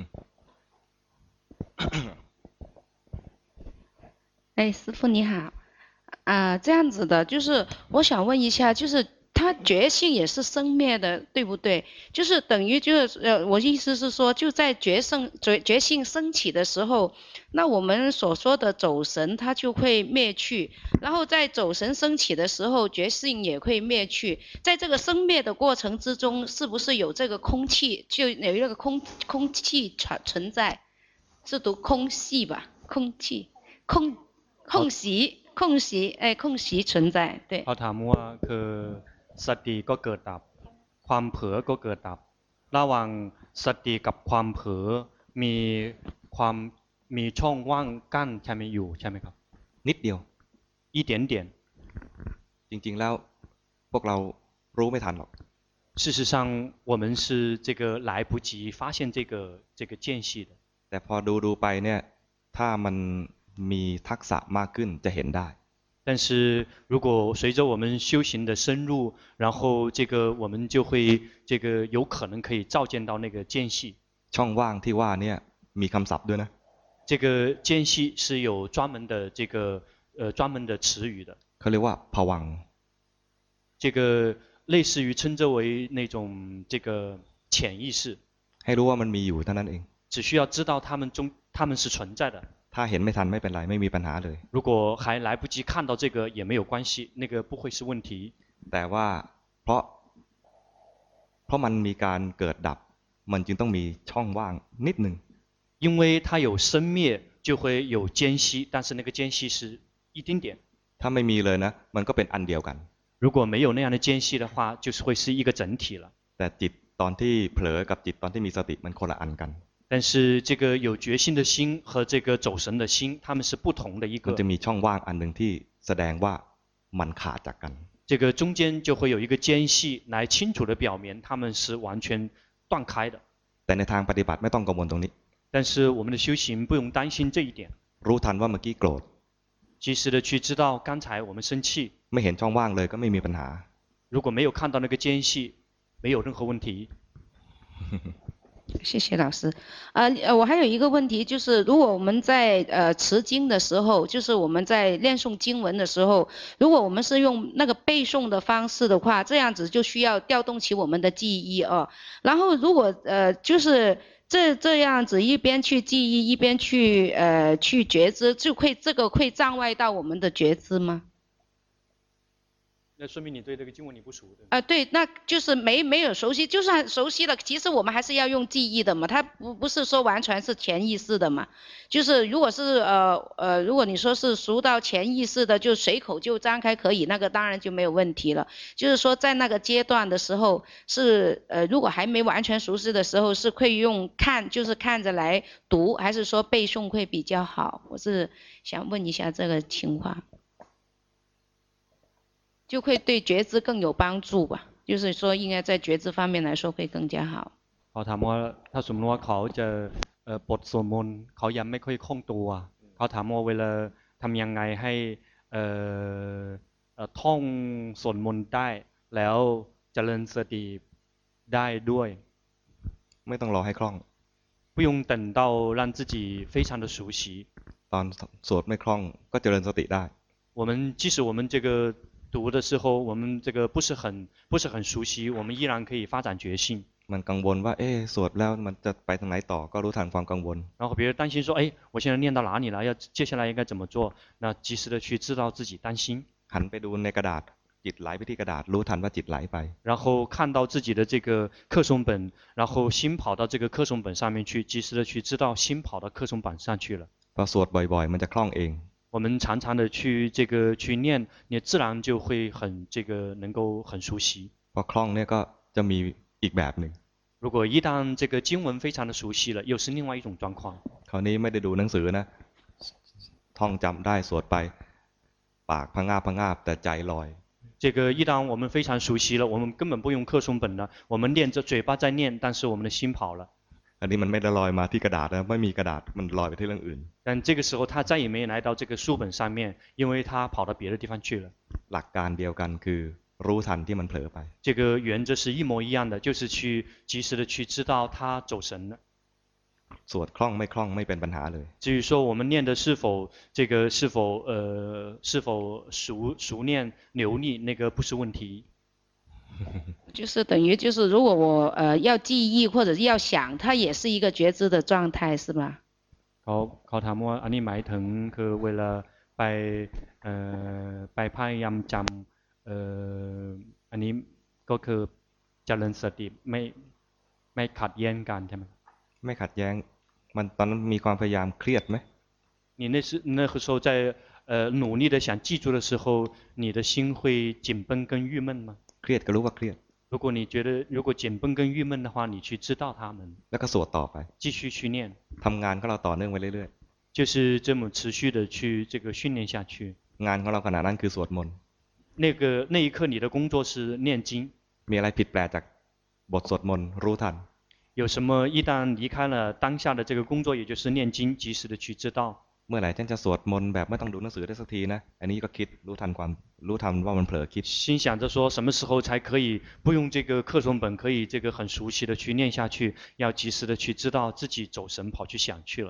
哎，师父你好，这样子的，就是我想问一下，就是他觉性也是生灭的，对不对？就是等于就是我意思是说，就在觉性升起的时候，那我们所说的走神它就会灭去，然后在走神升起的时候，觉性也会灭去，在这个生灭的过程之中，是不是有这个空气，就有一个空气存在？是读空隙吧？空气空隙存在对เขาถามว่าคือสติก็เกิดดับความเผลอก็เกิดดับระหว่างสติกับความเผลอมีช่องว่างกั้นใช่ไหมอยู่ใช่ไหมครับนิดเดียว一点点จริงๆแล้วพวกเรารู้ไม่ทันหรอก事实上我们是这个来不及发现这个间隙的แต่พอดูไปเนี่ยถ้ามันมีทักษะมากขึ้นจะเห็นได้但是如果随着我们修行的深入然后这个我们就会这个有可能可以照见到那个间隙ช่องว่างที่ว่าเนี่ยมีคำศัพท์ด้วยนะ这个间隙是有专门的这个专门的词语的เขาเรียกว่าภวังค์这个类似于称之为那种这个潜意识ให้รู้ว่ามันมีอยู่เท่านั้นเอง只需要知道他们是存在的ถ้าเห็นไม่ทันไม่เป็นไรไม่มีปัญหาเลย如果还来不及看到这个也没有关系那个不会是问题แต่ว่าเพราะมันมีการเกิดดับมันจึงต้องมีช่องว่างนิดนึง因为它有生灭就会有间隙但是那个间隙是一丁点ถ้าไม่มีเลยนะมันก็เป็นอันเดียวกัน如果没有那样的间隙的话就是会是一个整体了แต่จิตตอนที่เผลอกับจิตตอนที่มีสติมันคนละอันกัน但是这个有决心的心和这个走神的心他们是不同的一个มันจะมีช่องว่างอันหนึ่งที่แสดงว่ามันขาดจากกัน这个中间就会有一个间隙来清楚的表明他们是完全断开的。 แต่ในทางปฏิบัติไม่ต้องกังวลตรงนี้但是我们的修行不用担心这一点， รู้ทันว่าเมื่อกี้โกรธ及时的去知道刚才我们生气， ไม่เห็นช่องว่างเลยก็ไม่มีปัญหา如果没有看到那个间隙，没有任何问题。 谢谢老师。我还有一个问题，就是如果我们在持经的时候，就是我们在念诵经文的时候，如果我们是用那个背诵的方式的话，这样子就需要调动起我们的记忆哦。然后如果就是这样子一边去记忆一边去觉知，这个会障碍到我们的觉知吗？ 那说明你对这个经文你不熟的。 对，那就是没有熟悉，就算熟悉了，其实我们还是要用记忆的嘛，它不是说完全是潜意识的嘛。就是如果是如果你说是熟到潜意识的，就随口就张开可以，那个当然就没有问题了。就是说在那个阶段的时候是如果还没完全熟悉的时候，是会用看，就是看着来读，还是说背诵会比较好？我是想问一下这个情况。 就会对觉知更有帮助吧，就是说应该在觉知方面来说会更加好。 เขาถามว่าถ้าสมมติว่าเขาจะบทสวดมนต์เขายังไม่ค่อยคล่องตัวเขาถามว่าเวลาทำยังไงให้ท่องสวดมนต์ได้แล้วเจริญสติได้ด้วยไม่ต้องรอให้คล่อง不用等到让自己非常的熟悉ตอนสวดไม่คล่องก็เจริญสติได้我们即使我们这个 读的时候，我们这个不是很熟悉，我们依然可以发展觉性。 มันกังวลว่าสวดแล้วมันจะไปทางไหนต่อก็รู้ทันความกังวล然后别人担心说，我现在念到哪里了？接下来应该怎么做？那及时的去知道自己担心。 หันไปดูในกระดาษจิตไหลไปที่กระดาษรู้ทันว่าจิตไหลไป然后看到自己的这个课诵本，然后心跑到这个课诵本上面去，及时的去知道心跑到课诵本上去了。 พอสวดบ่อยๆมันจะคล่องเอง我们常常的去去念，你自然就会能够很熟悉。 พอคล่องเนี่ยก็จะมีอีกแบบหนึ่ง如果一旦这个经文非常的熟悉了，又是另外一种状况。 คราวนี้ไม่ได้ดูหนังสือนะท่องจำได้สวดไปปากพะงาบพะงาบแต่ใจลอย这个一当我们非常熟悉了，我们根本不用课诵本了，我们念着嘴巴在念，但是我们的心跑了。 อันนี้มันไม่ได้ลอยมาที่กระดาษนะไม่มีกระดาษมันลอยไปที่เรื่องอื่น但这个时候他再也没来到这个书本上面，因为他跑到别的地方去了。 หลักการเดียวกันคือรู้ทันที่มันเผลอไป这个原则是一模一样的，就是去及时的去知道他走神了。 สวดคล่องไม่คล่องไม่เป็นปัญหาเลย至于说我们念的是否熟练流利，那个不是问题。 就是等于就是如果我要记忆或者要想，它也是一个觉知的状态，是吧？ เขาถามว่าอันนี้หมายถึงคือเวลาไปพยายามจำอันนี้ก็คือเจริญสติไม่ขัดแย้งกันใช่ไหมไม่ขัดแย้งมันตอนนั้นมีความพยายามเครียดไหม你那个时候在努力的想记住的时候，你的心会紧绷跟郁闷吗？ เครียดก็รู้ว่าเครียด如果你觉得如果紧绷跟郁闷的话，你去知道它们， แล้วก็สวดต่อไป继续去念， ทำงานของเราต่อเนื่องไปเรื่อย就是这么持续的去这个训练下去。 ๆงานของเราขณะนั้นคือสวดมนต์那一刻你的工作是念经， มีอะไรผิดแปลกจากบทสวดมนต์รู้ทัน有什么一旦离开了当下的这个工作，也就是念经，及时的去知道。 เมื่อไหร่ฉันจะสวดมนต์แบบไม่ต้องดูหนังสือได้สักทีนะอันนี้ก็คิดรู้ทันว่ามันเผลอคิด心想着说什么时候才可以不用这个课诵本，可以这个很熟悉的去念下去，要及时的去知道自己走神跑去想去了。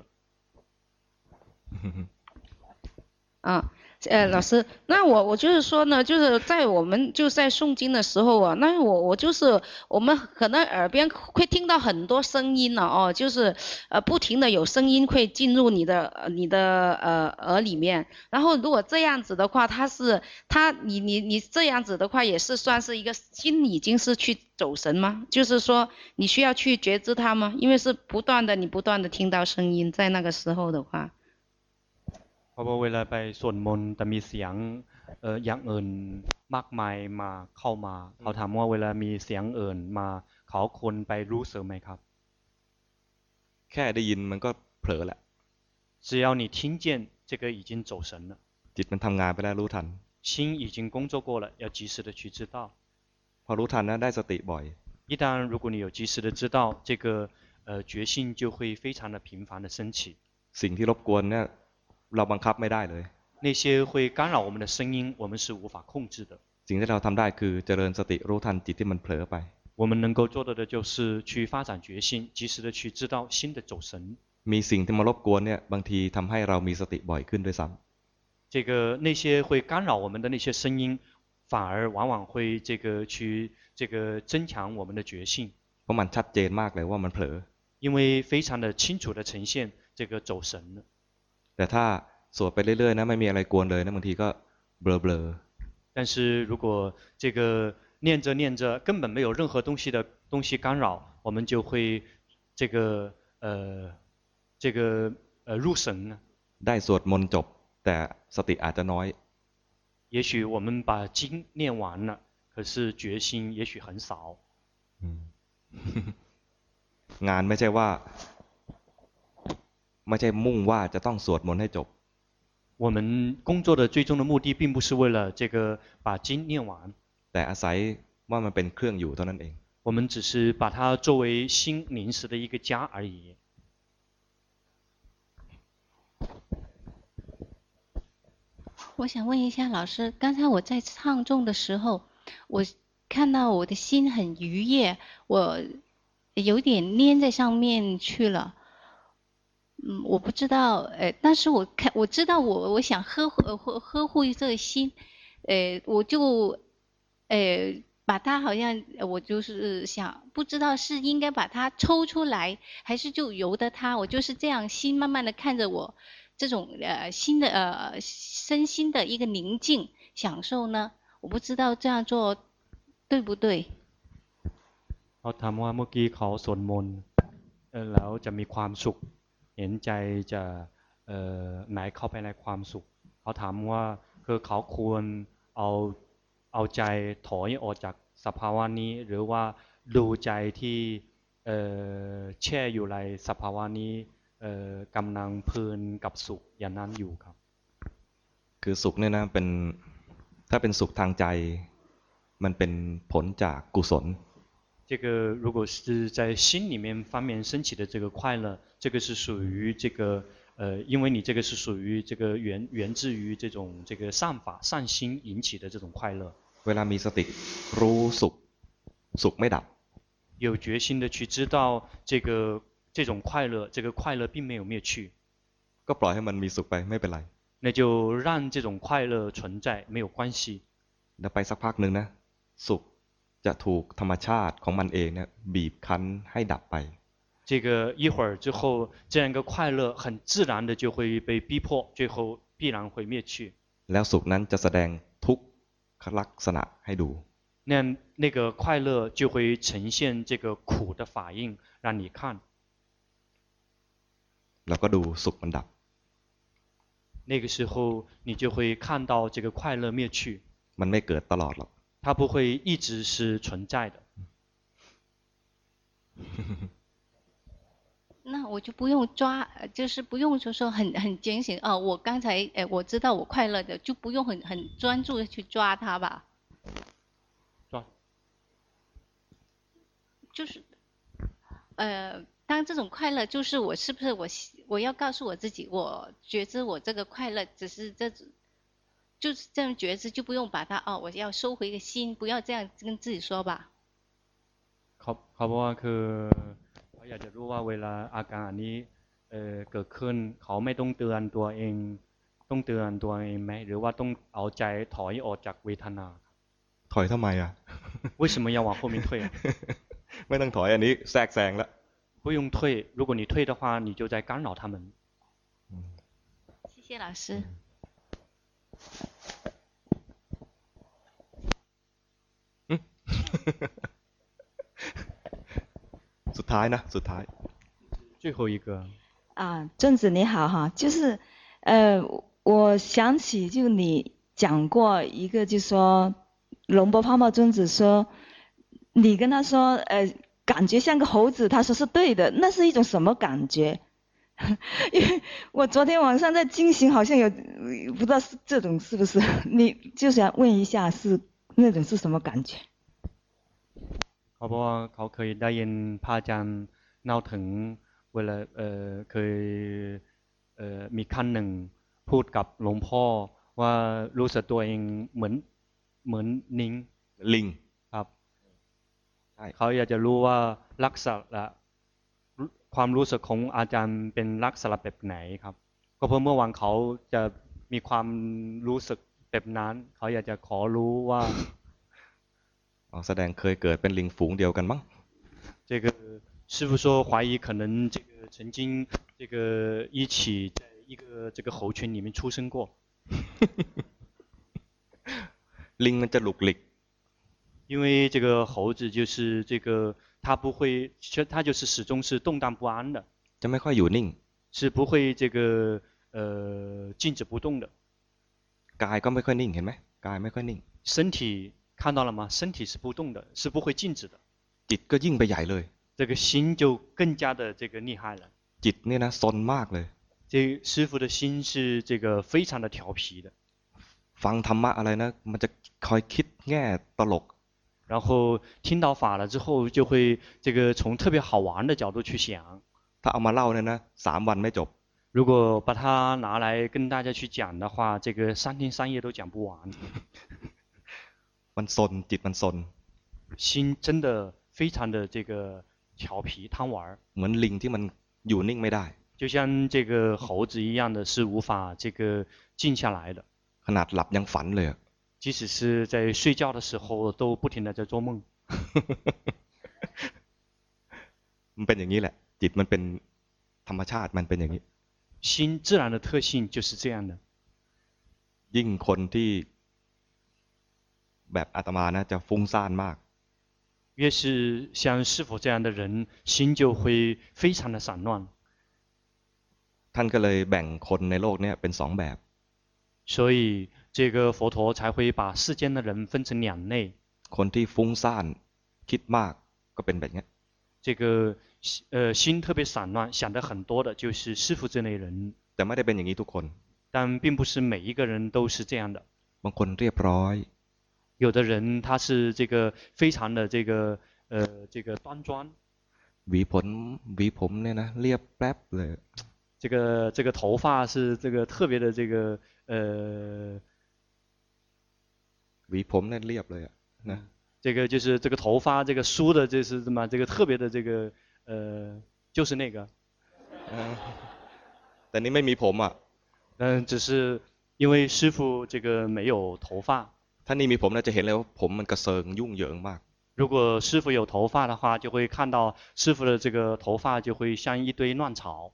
老师，那我就是说呢，就是在我们就在诵经的时候啊，那我就是我们可能耳边会听到很多声音了哦，就是不停的有声音会进入你的耳里面，然后如果这样子的话，你这样子的话也是算是一个心已经是去走神吗？就是说你需要去觉知它吗？因为是你不断的听到声音，在那个时候的话。 เพราะว่าเวลาไปสวดมนต์แต่มีเสียงอย่างอื่นมากมายมาเข้ามาเขาถามว่าเวลามีเสียงอื่นมาเขาควรไปรู้สึกไหมครับแค่ได้ยินมันก็เผลอแหละ只要你听见这个已经走神了จิตมันทำงานไปแล้วรู้ทัน心已经工作过了，要及时的去知道。 พอรู้ทันนะได้สติบ่อย一旦如果你有及时的知道，这个觉性就会非常的频繁的升起。 สิ่งที่รบกวนเนี่ยเราบังคับไม่ได้เลย那些会干扰我们的声音，我们是无法控制的。 สิ่งที่เราทำได้คือเจริญสติรู้ทันจิตที่มันเผลอไป我们能够做到的就是去发展觉性，及时的去知道心的走神。 มีสิ่งที่มารบกวนเนี่ยบางทีทำให้เรามีสติบ่อยขึ้นด้วยซ้ำ这个那些会干扰我们的那些声音，反而往往会去增强我们的觉性。 เพราะมันชัดเจนมากเลยว่ามันเผลอ因为非常的清楚的呈现这个走神了。 แต่ถ้าสวดไปเรื่อยๆนะไม่มีอะไรกวนเลยนะบางทีก็เบลอ但是如果这个念着念着根本没有任何东西干扰，我们就会入神了。 ได้สวดมนต์จบแต่สติอาจจะน้อย也许我们把经念完了，可是决心也许很少。 งานไม่ใช่ว่าไม่ใช่มุ่งว่าจะต้องสวดมนต์ให้จบ我们工作的最终的目的并不是为了这个把经念完， แต่อาศัยว่ามันเป็นเครื่องอยู่เท่านั้นเอง我们只是把它作为心临时的一个家而已。 我想问一下老师，刚才我在唱诵的时候，我看到我的心很愉悦，我有点粘在上面去了。我不知道，但是我知道我想呵护这个心，我就把它好像我就是想，不知道是应该把它抽出来，还是就由得它，我就是这样心慢慢的看着我这种心的身心的一个宁静享受呢？我不知道这样做对不对。 เขาถามว่าเมื่อกี้เขาสวดมนต์แล้วจะมีความสุขเห็นใจจะไหนเข้าไปในความสุขเขาถามว่าคือเขาควรเอาใจถอยออกจากสภาวะนี้หรือว่าดูใจที่แช่อยู่ในสภาวะนี้กำลังเพลินกับสุขอย่างนั้นอยู่ครับคือสุขเนี่ยนะเป็นถ้าเป็นสุขทางใจมันเป็นผลจากกุศล这个如果是在心里面方面升起的这个快乐，这个是属于这个因为你这个是属于这个源自于这种这个善法善心引起的这种快乐。 เวลามีสติรู้สุขไม่ดับ有决心的去知道这种快乐，这个快乐并没有灭去， ก็ปล่อยให้มันมีสุขไปไม่เป็นไร那就让这种快乐存在，没有关系。 แล้วไปสักพักนึงนะสุขจะถูกธรรมชาติของมันเองเนี่ยบีบคั้นให้ดับไป这个一会儿之后，这样一个快乐很自然的就会被逼迫，最后必然会灭去。 แล้วสุขนั้นจะแสดงทุกขลักษณะให้ดู那个快乐就会呈现这个苦的法印让你看。 แล้วก็ดูสุขมันดับ那个时候你就会看到这个快乐灭去。 มันไม่เกิดตลอดหรอก它不会一直是存在的。 那我就不用抓，就是不用说很警醒哦。我刚才我知道我快乐的，就不用很专注的去抓它吧。 抓。 就是当这种快乐，就是我是不是我要告诉我自己，我觉知我这个快乐只是就是这样觉知，就不用把它我要收回一个心，不要这样跟自己说吧。 เขาบอกว่าคือเขาอยากจะรู้ว่าเวลาอาการนี้เกิดขึ้นเขาไม่ต้องเตือนตัวเองไหมหรือว่าต้องเอาใจถอยออกจากเวทนาถอยทำไมอ่ะ为什么要往后面退ไม่ต้องถอยอันนี้แทรกแซงแล้ว不用退，如果你退的话，你就在干扰他们。 谢谢老师。 สุดท้ายนะสุดท้าย最后一个尊子你好哈，就是我想起就你讲过一个，就说龙波泡沫尊子说你跟他说感觉像个猴子，他说是对的，那是一种什么感觉？ 因为我昨天晚上在惊醒，好像有不知道是这种是不是？你就想问一下，是那种是什么感觉？ เขาบอกว่าเขาเคยได้ยินพระอาจารย์เล่าถึงเวลาเคยมีขั้นหนึ่งพูดกับหลวงพ่อว่ารู้สึกตัวเองเหมือนนิ้งลิงครับใช่เขาอยากจะรู้ว่าลักษณะความรู้สึกของอาจารย์เป็นลักษณะแบบไหนครับก็เพราะเมื่อวานเขาจะมีความรู้สึกแบบนั้นเขาอยากจะขอรู้ว่าแสดงเคยเกิดเป็นลิงฝูงเดียวกันมั้ง这个师父说怀疑可能这个曾经这个一起在一个这个猴群里面出生过ลิงมันจะหลุกหลิก因为这个猴子就是这个它不会它就是始终是动荡不安的จะไม่ค่อยอยู่นิ่ง是不会这个静止不动的กายก็ไม่ค่อยนิ่งเห็นไหมกายไม่ค่อยนิ่ง身体看到了吗身体是不动的是不会静止的จิตก็ยิ่งไปใหญ่เลย这个心就更加的这个厉害了จิตเนี่ยนะซนมากเลย这师父的心是这个非常的调皮的ฟังธรรมะอะไรนะมันจะคอยคิดแง่ตลก然后听到法了之后就会这个从特别好玩的角度去想ถ้าเอามาเล่าเนี่ยนะ3 วันไม่จบ如果把它拿来跟大家去讲的话这个3天3夜都讲不完มันซนจิตมันซน心真的非常的这个调皮贪玩เหมือนลิงที่มันอยู่นิ่งไม่ได้就像这个猴子一样的是无法这个静下来的ขนาดหลับยังฝันเลย即使是在睡觉的时候都不停地在做梦มันเป็นอย่างนี้แหละ จิตมันเป็นธรรมชาติมันเป็นอย่างนี้心自然的特性就是这样的ยิ่งคนที่แบบอาตมานะจะฟุ้งซ่านมาก越是像师父这样的人心就会非常的散乱ท่านก็เลยแบ่งคนในโลกนี้เป็น2แบบ所以这个佛陀才会把世间的人分成2类คนที่ฟุ้งซ่านคิดมากก็เป็นแบบนี้这个心特别散乱想得很多的就是师父这类人แต่ไม่ได้เป็นอย่างนี้ทุกคน但并不是每一个人都是这样的บางคนเรียบร้อย有的人他是这个非常的这个端庄หวีผมเนี่ยนะเรียบแป๊บเลย这个头发是这个特别的这个หวีผมเนี่ยเรียบเลยนะ这个就是这个头发这个梳的这是什么这个特别的这个就是那个แต่นี่ไม่มีผมอ่ะ只是因为师父这个没有头发ถ้านี่มีผมเราจะเห็นเลยว่าผมมันกระเซิงยุ่งเหยิงมาก如果师父有头发的话就会看到师父的这个头发就会像一堆乱草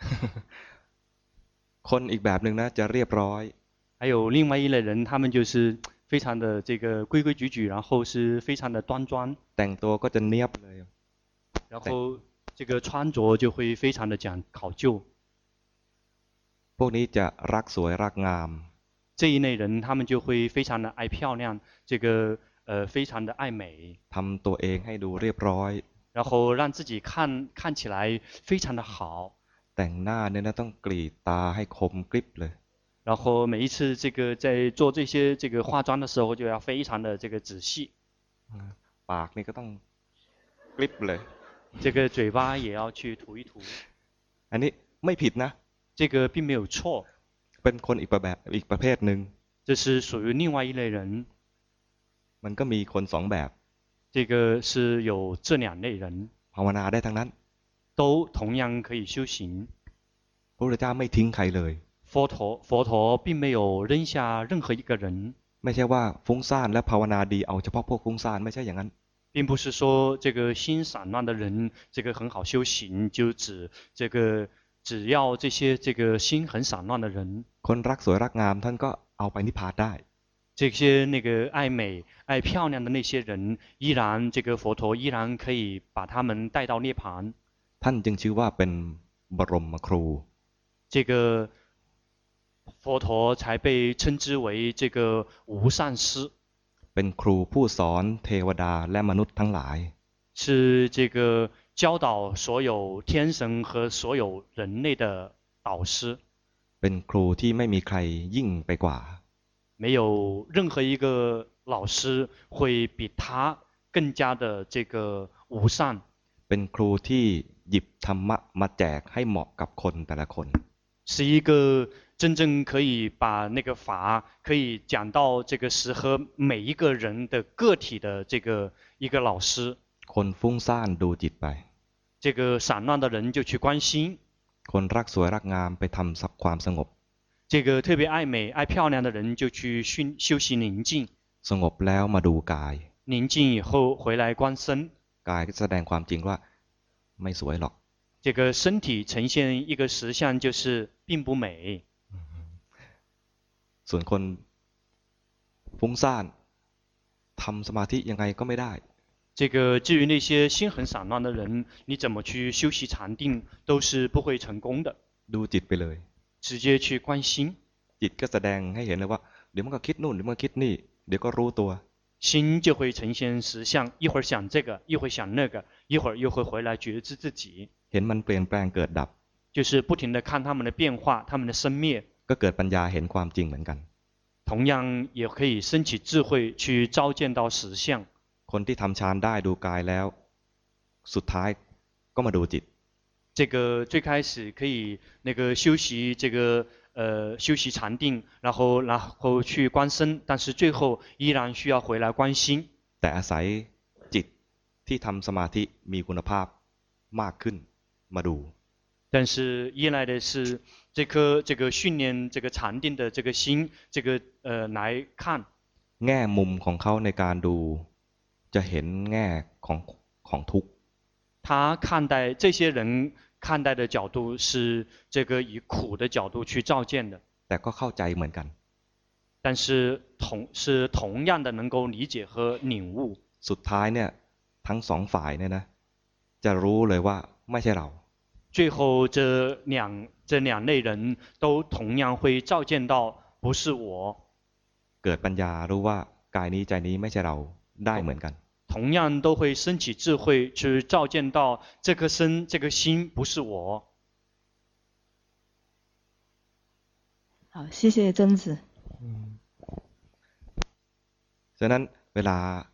คนอีกแบบหนึ่งนะจะเรียบร้อย还有另外一类人他们就是非常的这个规规矩矩然后是非常的端庄แต่งตัวก็จะเนียบเลย然后这个穿着就会非常的讲考究พวกนี้จะรักสวยรักงาม这一类人他们就会非常的爱漂亮这个非常的爱美ทำตัวเองให้ดูเรียบร้อย然后让自己看起来非常的好แต่งหน้าเนี่ยนะต้องกรีดตาให้คมกริบเลย然后每一次这个在做这些这个化妆的时候就要非常的这个仔细ปากนี่ก็ต้องกริบเลย这个嘴巴也要去涂一涂อันนี้ไม่ผิดนะ这个并没有错เป็นคนอีกประเภทหนึ่ง这是属于另外一类人มันก็มีคน2แบบ这个是有这2类人ภาวนาได้ทั้งนั้น都同样可以修行พระพุทธเจ้าไม่ทิ้งใครเลย佛陀并没有扔下任何一个人ไม่ใช่ว่าฟุ้งซ่านและภาวนาดีเอาเฉพาะพวกฟุ้งซ่านไม่ใช่อย่างนั้น并不是说这个心散乱的人这个很好修行就指这个只要这些这个心很散乱的人คนรักสวยรักงามท่านก็เอาไปนิพพานได้这些那个爱美爱漂亮的那些人依然这个佛陀依然可以把他们带到涅槃ท่านจึงชื่อว่าเป็นบรมครู这个佛陀才被称之为这个无上师เป็นครูผู้สอนเทวดาและมนุษย์ทั้งหลาย是这个教导所有天神和所有人类的导师。 เป็นครูที่ไม่มีใครยิ่งไปกว่า没有任何一个老师会比他更加的这个无上。 เป็นครูที่หยิบธรรมะมาแจกให้เหมาะกับคนแต่ละคน是一个真正可以把那个法可以讲到这个适合每一个人的个体的这个一个老师。 คนฟุ้งซ่านดูจิตไป这个散乱的人就去关心， คนรักสวยรักงามไปทำความสงบ这个特别爱美爱漂亮的人就去修习宁静， สงบแล้วมาดูกาย宁静以后回来观身， กายก็แสดงความจริงว่าไม่สวยหรอก这个身体呈现一个实相，就是并不美。 ส่วนคนฟุ้งซ่านทำสมาธิยังไงก็ไม่ได้这个至于那些心很散乱的人，你怎么去修习禅定都是不会成功的。 ดูจิตไปเลย直接去关心， จิตก็แสดงให้เห็นเลยว่าเดี๋ยวมันก็คิดนู่นเดี๋ยวมันก็คิดนี่เดี๋ยวก็รู้ตัว心就会呈现实相，一会儿想这个，一会儿想那个，一会儿又会回来觉知自己， เห็นมันเปลี่ยนแปลงเกิดดับ就是不停的看他们的变化，他们的生灭， ก็เกิดปัญญาเห็นความจริงเหมือนกัน同样也可以升起智慧去照见到实相。 คนที่ทำฌานได้ดูกายแล้ว สุดท้ายก็มาดูจิต这个最开始可以那个修习这个修习禅定，然后去观身，但是最后依然需要回来观心。 แต่อาศัยจิตที่ทำสมาธิมีคุณภาพมากขึ้นมาดู但是依赖的是这个训练这个禅定的这个心，这个来看。 แง่มุมของเขาในการดูจะเห็นแง่ของทุกข์他看待这些人看待的角度是这个以苦的角度去照见的， แต่ก็เข้าใจเหมือนกัน但是同样的能够理解和领悟。 สุดท้ายเนี่ยทั้งสองฝ่ายเนี่ยนะจะรู้เลยว่าไม่ใช่เรา最后这两类人都同样会照见到不是我， เกิดปัญญารู้ว่ากายนี้ใจนี้ไม่ใช่เราได้เหมือนกัน同样都会升起智慧去照见到这颗身这个心不是我。 好，谢谢曾子。 ฉะนั้นเวลา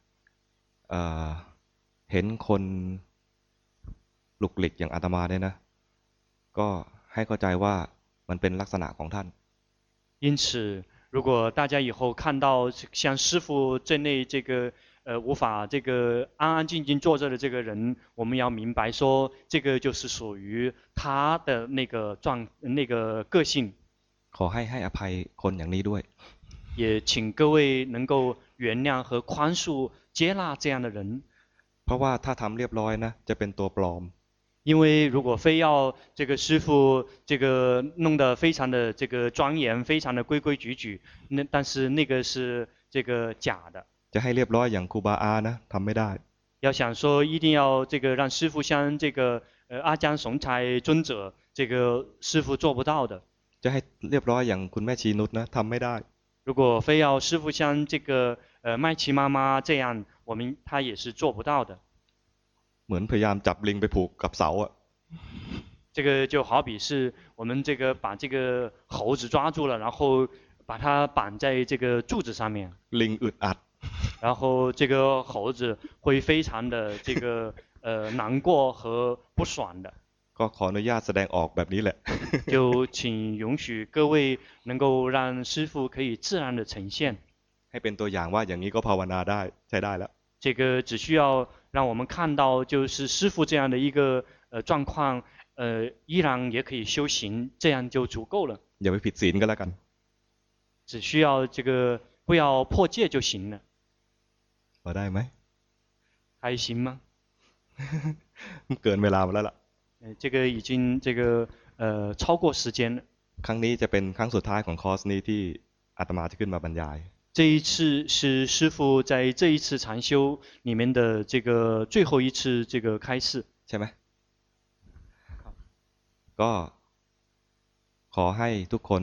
เห็นคนหลุกหลิกอย่างอาตมาเนี่ยนะก็ให้เข้าใจว่ามันเป็นลักษณะของท่าน因此，如果大家以后看到像师父这类这个无法这个安安静静坐着的这个人，我们要明白说，这个就是属于他的那个个性。 ขอให้อภัยคนอย่างนี้ด้วย也请各位能够原谅和宽恕、接纳这样的人。 เพราะว่าถ้าทำเรียบร้อยนะจะเป็นตัวปลอม因为如果非要这个师父这个弄得非常的这个庄严，非常的规规矩矩，但是那个是这个假的。 จะให้เรียบร้อยอย่างครูบาอานะทำไม่ได้要想说一定要这个让师父像这个阿姜怂才尊者，这个师父做不到的。 จะให้เรียบร้อยอย่างคุณแม่ชีนุชนะทำไม่ได้如果非要师父像这个麦琪妈妈这样，他也是做不到的。 เหมือนพยายามจับลิงไปผูกกับเสาอะ这个就好比是我们这个把这个猴子抓住了，然后把它绑在这个柱子上面， ลิงอึดอัด然后这个猴子会非常的这个难过和不爽的。 ก็ขออนุญาตแสดงออกแบบนี้แหละ就请允许各位能够让师父可以自然的呈现。 ให้เป็นตัวอย่างว่าอย่างนี้ก็ภาวนาได้ใช้ได้แล้ว这个只需要让我们看到，就是师父这样的一个状况，依然也可以修行，这样就足够了。 อย่าไปผิดศีลก็แล้วกัน只需要这个不要破戒就行了。 พอได้ไหม还行吗？ เกินเวลามาแล้วล่ะ这个已经这个超过时间了。 ครั้งนี้จะเป็นครั้งสุดท้ายของคอร์สนี้ที่อาตมาจะขึ้นมาบรรยาย这一次是师父在这一次禅修里面的这个最后一次这个开示， ใช่ไหมก็ขอให้ทุกคน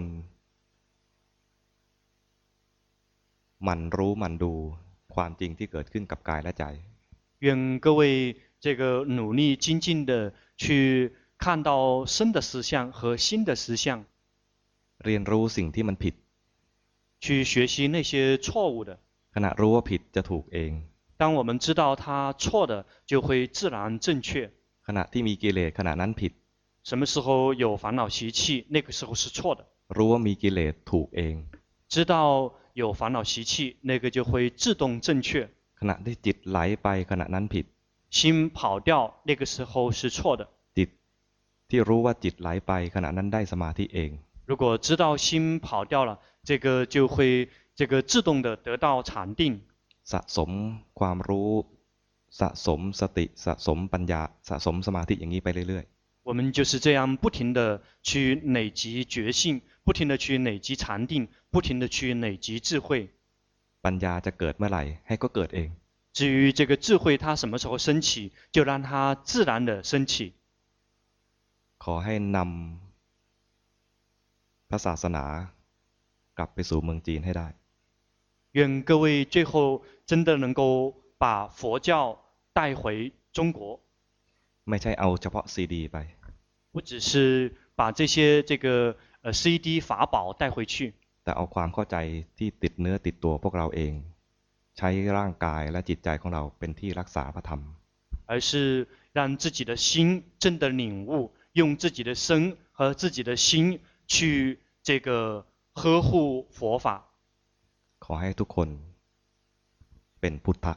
หมั่นรู้หมั่นดูความจริงที่เกิดขึ้นกับกายและใจ愿各位这个努力精进的去看到生的实相和心的实相， เรียนรู้สิ่งที่มันผิด去学习那些错误的。 ขณะรู้ว่าผิดจะถูกเอง当我们知道它错的，就会自然正确。 ขณะที่มีกิเลสขณะนั้นผิด什么时候有烦恼习气，那个时候是错的。 รู้ว่ามีกิเลสถูกเอง知道有烦恼习气，那个就会自动正确。 ขณะที่จิตไหลไปขณะนั้นผิด心跑掉，那个时候是错的。 จิตที่รู้ว่าจิตไหลไปขณะนั้นได้สมาธิเอง如果知道心跑掉了，这个就会自动的得到禅定。 สะสมความรู้สะสมสติสะสมปัญญาสะสมสมาธิอย่างนี้ไปเรื่อย我们就是这样不停的去累积觉性，不停的去累积禅定，不停的去累积智慧。 ๆปัญญาจะเกิดเมื่อไหร่ให้ก็เกิดเอง至于这个智慧它什么时候升起，就让它自然的升起。 ขอให้นำพระศาสนากลับไปสู่เมืองจีนให้ได้愿各位最后真的能够把佛教带回中国， ไม่ใช่เอาเฉพาะซีดีไป不只是把这些CD 法宝带回去， แต่เอาความเข้าใจที่ติดเนื้อติดตัวพวกเราเอง ใช้ร่างกายและจิตใจของเราเป็นที่รักษาพระธรรม而是让自己的心真的领悟，用自己的身和自己的心去呵护佛法。 ขอให้ทุกคนเป็นพุทธะ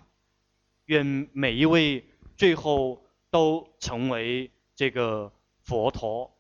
愿每一位最后都成为这个佛陀。